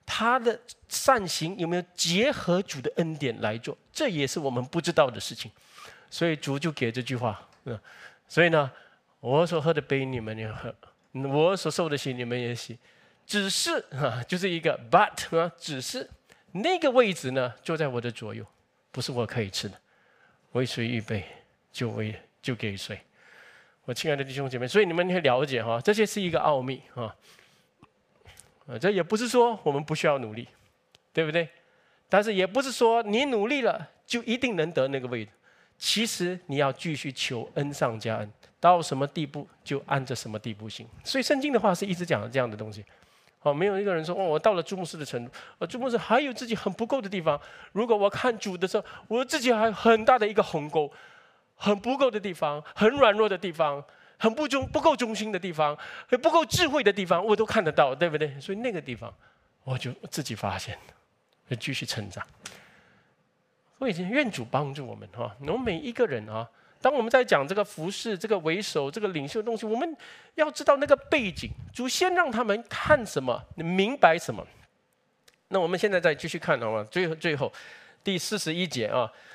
他的善行有没有结合主的恩典来做？这也是我们不知道的事情。所以主就给这句话，所以呢，我所喝的杯你们也喝，我所受的洗你们也洗，只是就是一个 but 只是那个位置呢，坐在我的左右，不是我可以吃的，为谁预备就给谁。我亲爱的弟兄姐妹，所以你们会了解这些是一个奥秘这也不是说我们不需要努力，对不对？但是也不是说你努力了就一定能得那个位置。其实你要继续求恩上加恩，到什么地步就按着什么地步行。所以圣经的话是一直讲这样的东西。没有一个人说我到了朱牧师的程度，朱牧师还有自己很不够的地方。如果我看主的时候，我自己还有很大的一个鸿沟，很不够的地方，很软弱的地方，很不够忠心的地方，很不够智慧的地方，我都看得到，对不对？所以那个地方，我就自己发现，就继续成长。所以愿主帮助我们我们每一个人当我们在讲这个服事、这个为首、这个领袖的东西，我们要知道那个背景。主先让他们看什么，明白什么。那我们现在再继续看好吗？最后第41节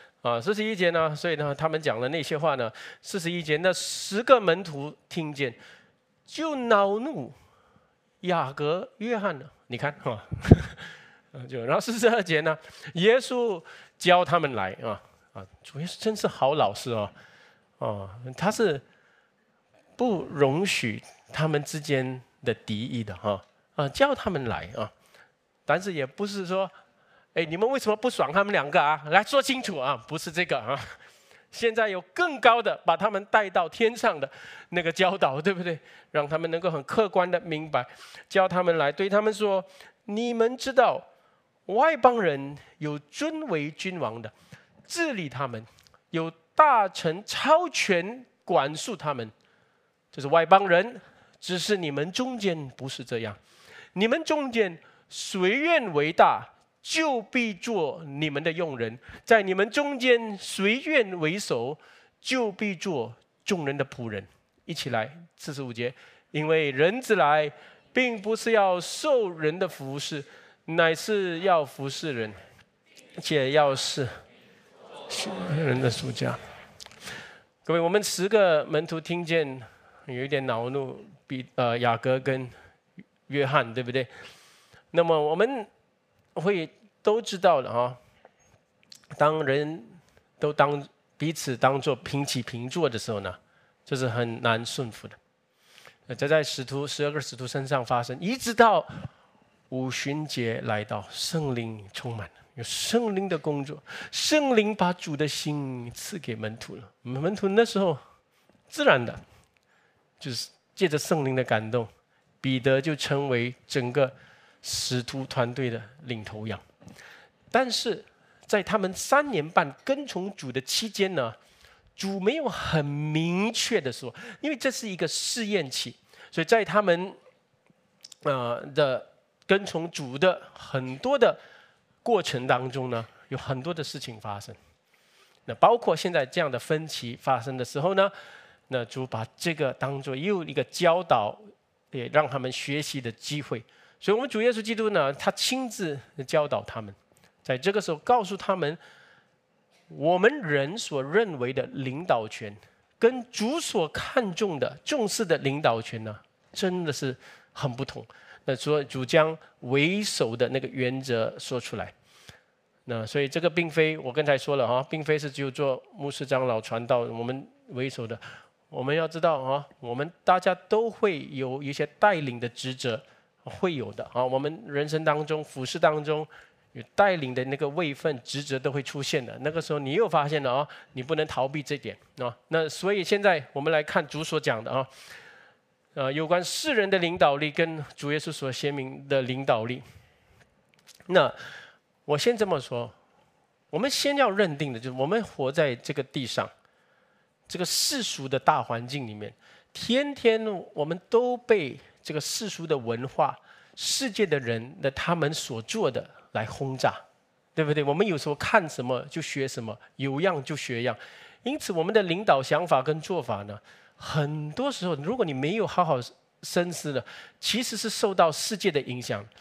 41节呢，所以呢，他们讲了那些话呢。41节，那10个门徒听见，就恼怒雅各、约翰了。你看然后42节呢，耶稣教他们来主耶稣真是好老师他是不容许他们之间的敌意的叫他们来但是也不是说，你们为什么不爽他们2个来说清楚不是这个现在有更高的，把他们带到天上的那个教导，对不对？让他们能够很客观的明白，叫他们来，对他们说：你们知道，外邦人有尊为君王的，治理他们，有大臣超权管束他们，这是外邦人。只是你们中间不是这样，你们中间谁愿为大，就必做你们的用人；在你们中间谁愿为首，就必做众人的仆人。一起来45节，因为人子来，并不是要受人的服侍，乃是要服侍人，且要是人的属家。各位，我们10个门徒听见有一点恼怒，雅各跟约翰，对不对？那么我们会都知道了当人都彼此当作平起平坐的时候呢，这是很难顺服的。这在12个使徒身上发生，一直到五旬节来到，圣灵充满了，有圣灵的工作，圣灵把主的心赐给门徒了。门徒那时候自然的就是借着圣灵的感动，彼得就成为整个使徒团队的领头羊。但是在他们3年半跟从主的期间呢，主没有很明确的说，因为这是一个试验期，所以在他们的跟从主的很多的过程当中呢，有很多的事情发生。那包括现在这样的分歧发生的时候呢，那主把这个当作又一个教导，也让他们学习的机会。所以我们主耶稣基督呢，他亲自教导他们，在这个时候告诉他们，我们人所认为的领导权，跟主所看重的、重视的领导权呢，真的是很不同。那所以主将为首的那个原则说出来。那所以这个并非我刚才说了并非是只有做牧师、长老、传道我们为首的。我们要知道我们大家都会有一些带领的职责，会有的我们人生当中、服事当中有带领的那个位分、职责都会出现的。那个时候你又发现了你不能逃避这点那所以现在我们来看主所讲的有关世人的领导力跟主耶稣所显明的领导力。那我先这么说，我们先要认定的就是我们活在这个地上，这个世俗的大环境里面，天天我们都被这个世俗的文化、世界的人的他们所做的来轰炸，对不对？我们有时候看什么就学什么，有样就学样。因此我们的领导想法跟做法呢，很多时候如果你没有好好深思的，其实是受到世界的影响。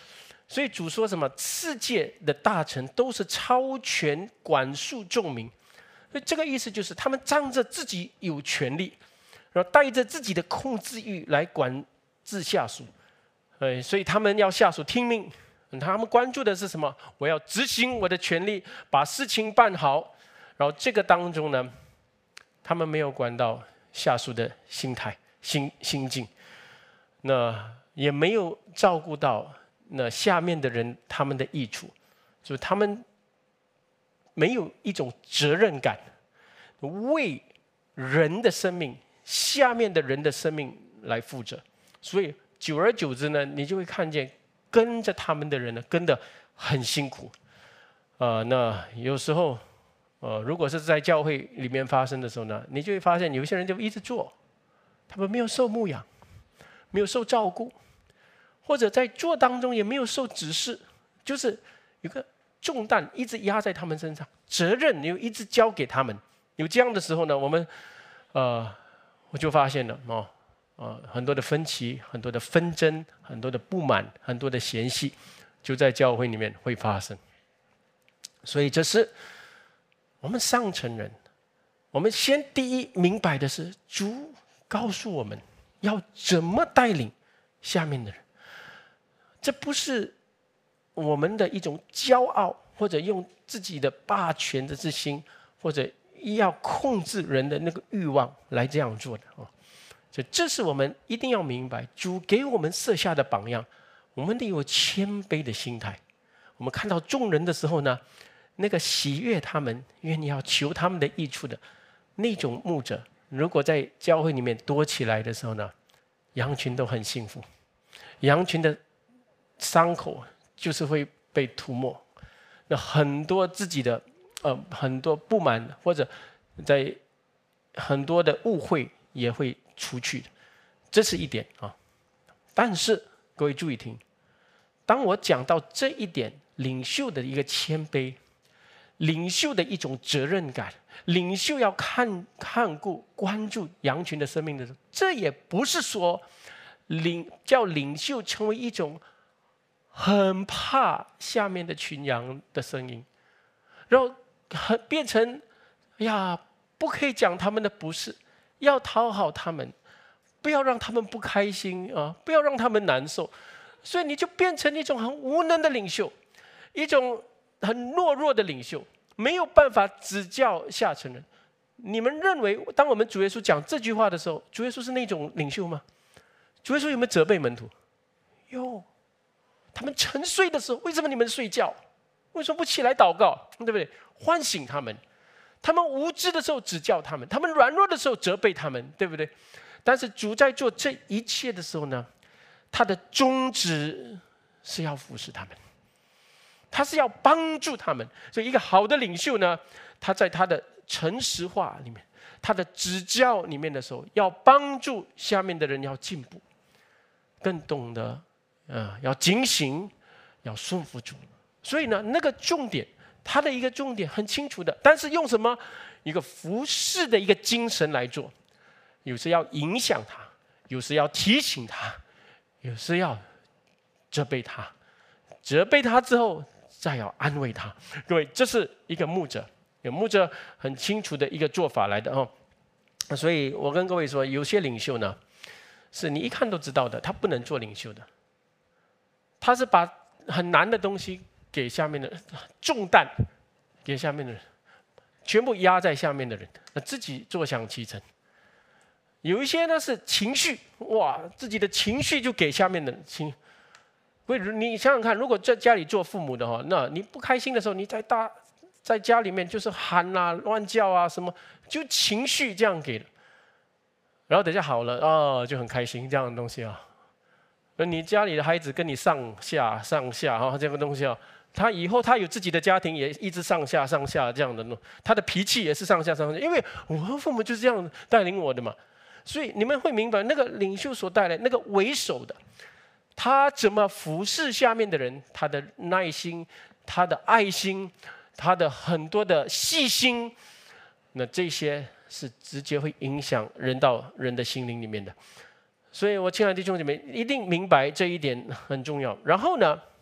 所以主说什么？世界的大臣都是超权管束众民。所以这个意思就是他们仗着自己有权利，然后带着自己的控制欲来管治下属。所以他们要下属听命。他们关注的是什么？我要执行我的权利，把事情办好。然后这个当中呢，他们没有管到下属的心态、心境，那也没有照顾到那下面的人他们的益处，就是他们没有一种责任感，为人的生命、下面的人的生命来负责。所以久而久之呢，你就会看见跟着他们的人呢，跟得很辛苦。那有时候，如果是在教会里面发生的时候呢，你就会发现有一些人就一直做，他们没有受牧养，没有受照顾，或者在做当中也没有受指示，就是有个重担一直压在他们身上，责任又一直交给他们。有这样的时候呢，我就发现了很多的分歧，很多的纷争，很多的不满，很多的嫌隙，就在教会里面会发生。所以这是我们上层人，我们先第一明白的是，主告诉我们要怎么带领下面的人。这不是我们的一种骄傲，或者用自己的霸权的之心，或者要控制人的那个欲望来这样做的。所以这是我们一定要明白，主给我们设下的榜样，我们得有谦卑的心态。我们看到众人的时候呢，那个喜悦他们，愿意要求他们的益处的那种牧者，如果在教会里面多起来的时候呢，羊群都很幸福，羊群的伤口就是会被涂抹，那很多自己的很多不满，或者在很多的误会也会出去，这是一点啊。但是各位注意听，当我讲到这一点，领袖的一个谦卑，领袖的一种责任感，领袖要看顾关注羊群的生命的时候，这也不是说叫领袖成为一种很怕下面的群羊的声音，然后变成不可以讲他们的不是，要讨好他们，不要让他们不开心不要让他们难受。所以你就变成一种很无能的领袖，一种很懦弱的领袖，没有办法指教下层人。你们认为当我们主耶稣讲这句话的时候，主耶稣是那种领袖吗？主耶稣有没有责备门徒？有。他们沉睡的时候，为什么你们睡觉？为什么不起来祷告？对不对？唤醒他们。他们无知的时候指教他们，他们软弱的时候责备他们，对不对？但是主在做这一切的时候呢，他的宗旨是要服侍他们，他是要帮助他们。所以一个好的领袖呢，他在他的诚实话里面，他的指教里面的时候，要帮助下面的人要进步，更懂得要警醒，要顺服主。所以呢，那个重点，他的一个重点很清楚的，但是用什么一个服侍的一个精神来做，有时要影响他，有时要提醒他，有时要责备他，责备他之后再要安慰他。各位，这是一个牧者，有牧者很清楚的一个做法来的哦。所以我跟各位说，有些领袖呢，是你一看都知道的，他不能做领袖的。他是把很难的东西给下面的人，重担给下面的人，全部压在下面的人，自己坐享其成。有一些呢是情绪，自己的情绪就给下面的人。你想想看，如果在家里做父母的那你不开心的时候，你在家里面就是喊乱叫什么，就情绪这样给的。然后等下好了就很开心这样的东西你家里的孩子跟你上下这个东西他以后他有自己的家庭，也一直上下这样的，他的脾气也是上下，因为我父母就是这样带领我的嘛。所以你们会明白，那个领袖所带来那个为首的，他怎么服侍下面的人，他的耐心，他的爱心，他的很多的细心，那这些是直接会影响人到人的心灵里面的。所以我亲爱的弟兄姐妹，一定明白这一点很重要。然后呢，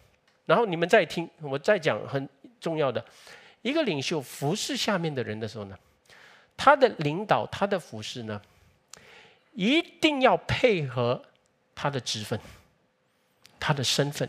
然后你们再听，我再讲很重要的，一个领袖服侍下面的人的时候呢，他的领导、他的服侍呢，一定要配合他的职分、他的身份。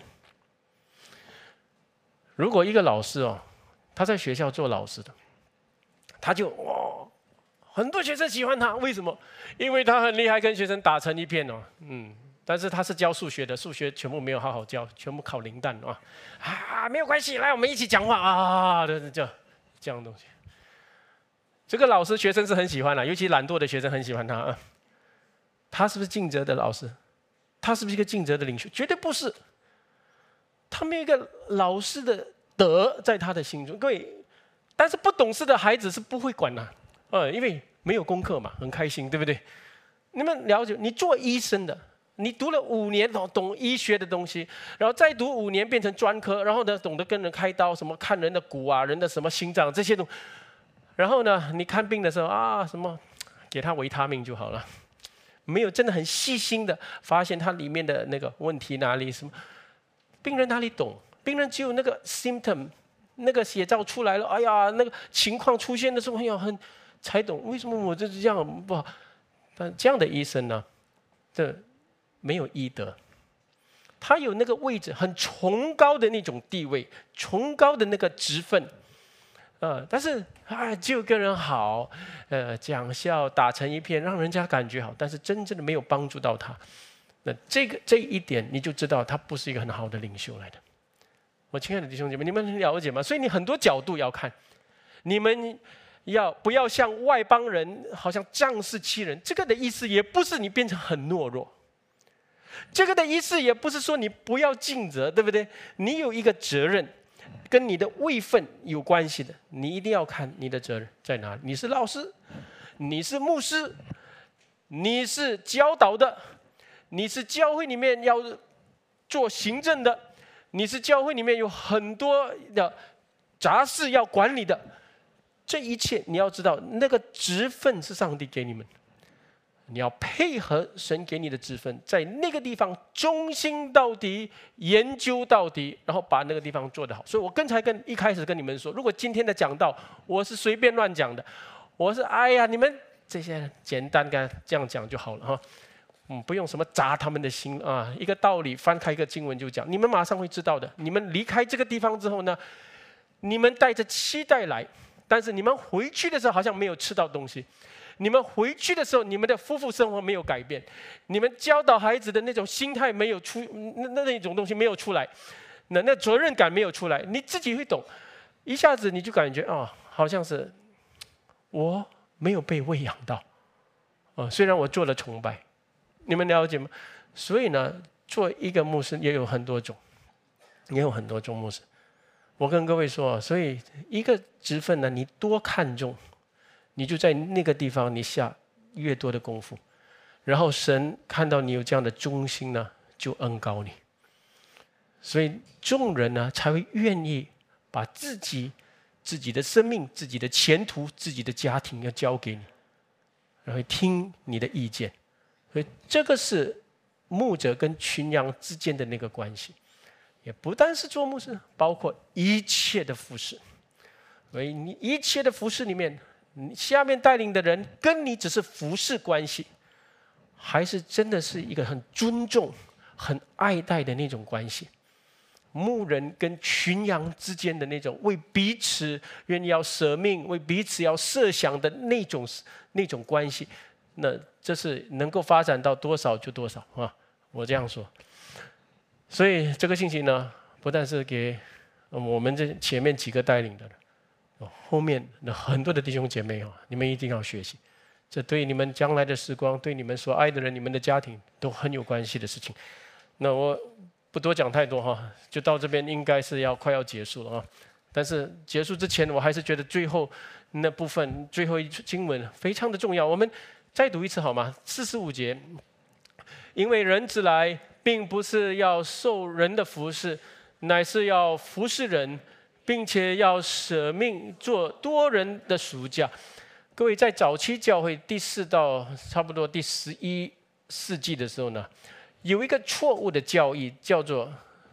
如果一个老师哦，他在学校做老师的，他就很多学生喜欢他，为什么？因为他很厉害，跟学生打成一片哦。但是他是教数学的，数学全部没有好好教，全部考零蛋没有关系，来我们一起讲话这样的东西。这个老师学生是很喜欢的，尤其懒惰的学生很喜欢他。他是不是尽责的老师？他是不是一个尽责的领袖？绝对不是。他没有一个老师的德在他的心中，各位。但是不懂事的孩子是不会管的。因为没有功课嘛，很开心，对不对？你们了解，你做医生的，你读了5年懂医学的东西，然后再读5年变成专科，然后呢懂得跟人开刀，什么看人的骨啊、人的什么心脏这些东西，然后呢你看病的时候什么给他维他命就好了，没有真的很细心的发现他里面的那个问题哪里，什么病人哪里懂？病人只有那个 symptom， 那个写照出来了，那个情况出现的时候，才懂为什么我就是这样不好。但这样的医生呢，这没有医德。他有那个位置，很崇高的那种地位，崇高的那个职分，但是就跟人好，讲笑打成一片，让人家感觉好，但是真正的没有帮助到他。那这一点你就知道他不是一个很好的领袖来的。我亲爱的弟兄姐妹，你们了解吗？所以你很多角度要看，你们不要像外邦人，好像仗势欺人。这个的意思也不是你变成很懦弱，这个的意思也不是说你不要尽责，对不对？你有一个责任，跟你的位分有关系的，你一定要看你的责任在哪里。你是老师，你是牧师，你是教导的，你是教会里面要做行政的，你是教会里面有很多的杂事要管理的。这一切你要知道，那个职分是上帝给你们，你要配合神给你的职分，在那个地方忠心到底，研究到底，然后把那个地方做得好。所以我刚才一开始跟你们说，如果今天的讲道我是随便乱讲的，我是你们这些简单的这样讲就好了哈，不用什么砸他们的心一个道理翻开一个经文就讲，你们马上会知道的。你们离开这个地方之后呢，你们带着期待来。但是你们回去的时候好像没有吃到东西，你们回去的时候，你们的夫妇生活没有改变，你们教导孩子的那种心态没有那种东西没有出来，那责任感没有出来，你自己会懂，一下子你就感觉好像是我没有被喂养到，虽然我做了崇拜，你们了解吗？所以呢，做一个牧师也有很多种牧师。我跟各位说，所以一个职分呢，你多看重，你就在那个地方你下越多的功夫，然后神看到你有这样的忠心呢，就恩膏你。所以众人呢才会愿意把自己的生命、自己的前途、自己的家庭要交给你，然后听你的意见。所以这个是牧者跟群羊之间的那个关系。也不单是做牧师，包括一切的服事。所以你一切的服事里面，你下面带领的人跟你只是服事关系，还是真的是一个很尊重、很爱戴的那种关系？牧人跟群羊之间的那种为彼此愿意要舍命、为彼此要设想的那种关系，那这是能够发展到多少就多少我这样说。所以这个信息呢，不但是给我们这前面几个带领的人，后面的很多的弟兄姐妹你们一定要学习，这对你们将来的时光，对你们所爱的人、你们的家庭都很有关系的事情。那我不多讲太多就到这边应该是快要结束了但是结束之前，我还是觉得最后那部分最后一经文非常的重要，我们再读一次好吗？45节，因为人子来，并不是要受人的服侍，乃是要服侍人，并且要舍命做多人的赎价。各位，在早期教会第4到差不多第11世纪的时候呢，有一个错误的教义，叫做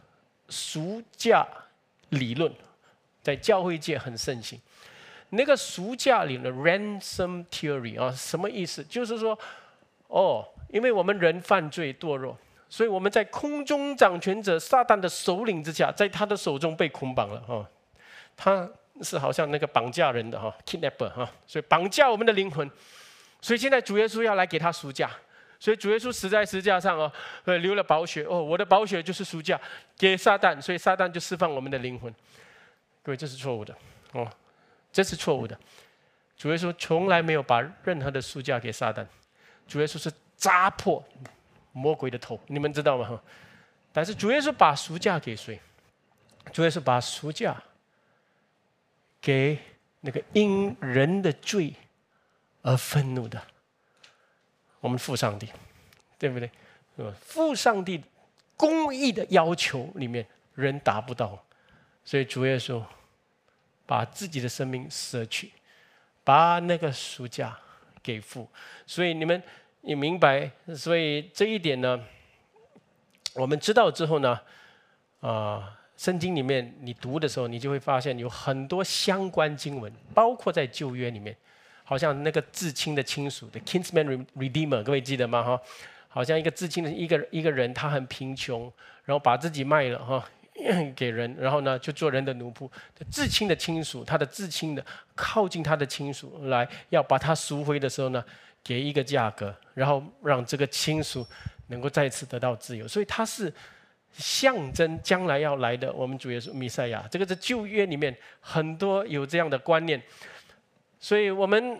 赎价理论，在教会界很盛行。那个赎价理论 （ransom theory） 啊，什么意思？就是说，因为我们人犯罪堕落，所以我们在空中掌权者撒旦的首领之下，在他的手中被捆绑了他是好像那个绑架人的kidnapper 所以绑架我们的灵魂。所以现在主耶稣要来给他赎价，所以主耶稣死在十字架上流了宝血我的宝血就是赎价给撒旦，所以撒旦就释放我们的灵魂。各位，这是错误的这是错误的。主耶稣从来没有把任何的赎价给撒旦，主耶稣是扎破魔鬼的头，你们知道吗？但是主耶稣把赎价给谁？主耶稣把赎价给那个因人的罪而愤怒的我们父上帝，对不对？父上帝公义的要求里面人达不到，所以主耶稣把自己的生命舍去，把那个赎价给父。所以你们也明白，所以这一点呢，我们知道之后呢，圣经里面你读的时候，你就会发现有很多相关经文，包括在旧约里面，好像那个至亲的亲属的 kinsman redeemer， 各位记得吗？好像一个至亲的一个人，他很贫穷，然后把自己卖了给人，然后呢就做人的奴仆。至亲的亲属，他的至亲的靠近他的亲属来要把他赎回的时候呢，给一个价格，然后让这个亲属能够再次得到自由。所以他是象征将来要来的我们主耶稣弥赛亚。这个在旧约里面很多有这样的观念，所以我们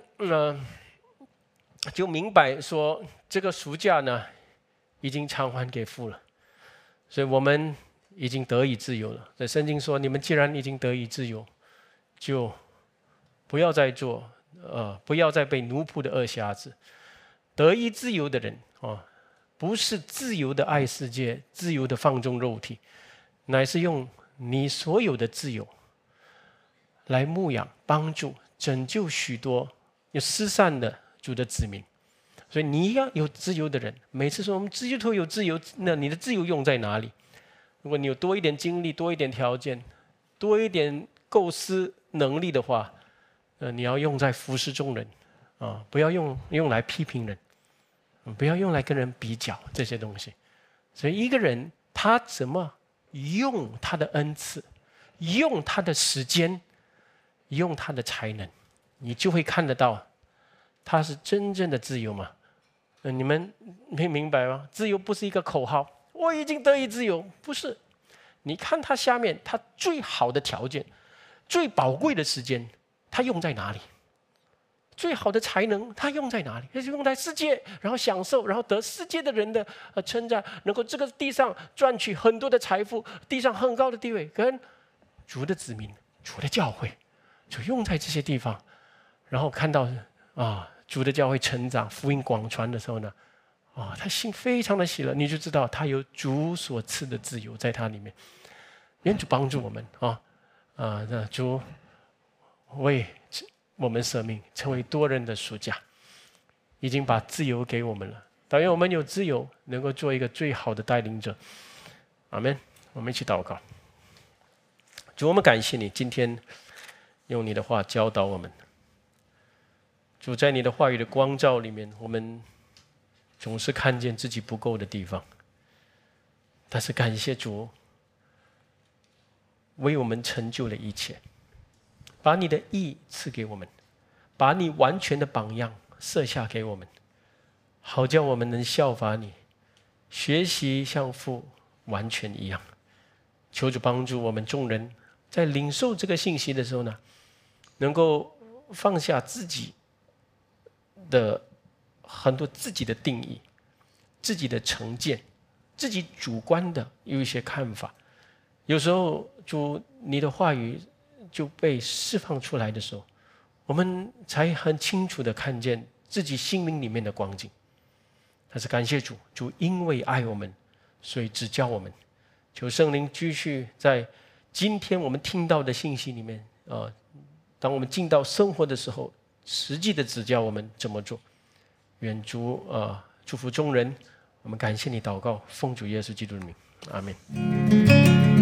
就明白说这个赎价呢已经偿还给父了，所以我们已经得以自由了。在圣经说，你们既然已经得以自由，就不要再做不要再被奴仆的恶瞎子。得以自由的人不是自由的爱世界，自由的放纵肉体，乃是用你所有的自由来牧养、帮助、拯救许多有失散的主的子民。所以你要有自由的人，每次说我们基督徒有自由，那你的自由用在哪里？如果你有多一点精力、多一点条件、多一点构思能力的话，你要用在服侍众人不要用来批评人，不要用来跟人比较这些东西。所以一个人他怎么用他的恩赐，用他的时间，用他的才能，你就会看得到他是真正的自由吗？你们明白吗？自由不是一个口号，我已经得以自由，不是。你看他下面，他最好的条件，最宝贵的时间，他用在哪里？最好的才能，他用在哪里？就是用在世界，然后享受，然后得世界的人的称赞，能够这个地上赚取很多的财富，地上很高的地位，跟主的子民、主的教会，就用在这些地方，然后看到主的教会成长、福音广传的时候呢，他心非常的喜乐，你就知道他有主所赐的自由在他里面。愿主帮助我们那主为我们舍命，成为多人的赎价，已经把自由给我们了。但愿我们有自由，能够做一个最好的带领者。阿们。我们一起祷告。主，我们感谢你，今天用你的话教导我们。主，在你的话语的光照里面，我们总是看见自己不够的地方，但是感谢主为我们成就了一切，把你的义赐给我们，把你完全的榜样设下给我们，好叫我们能效法你，学习像父完全一样。求主帮助我们众人在领受这个信息的时候呢，能够放下自己的很多自己的定义、自己的成见、自己主观的有一些看法。有时候主你的话语就被释放出来的时候，我们才很清楚的看见自己心灵里面的光景。但是感谢主，主因为爱我们，所以指教我们。求圣灵继续在今天我们听到的信息里面当我们进到生活的时候，实际的指教我们怎么做。愿主祝福众人。我们感谢你，祷告奉主耶稣基督的名，阿们。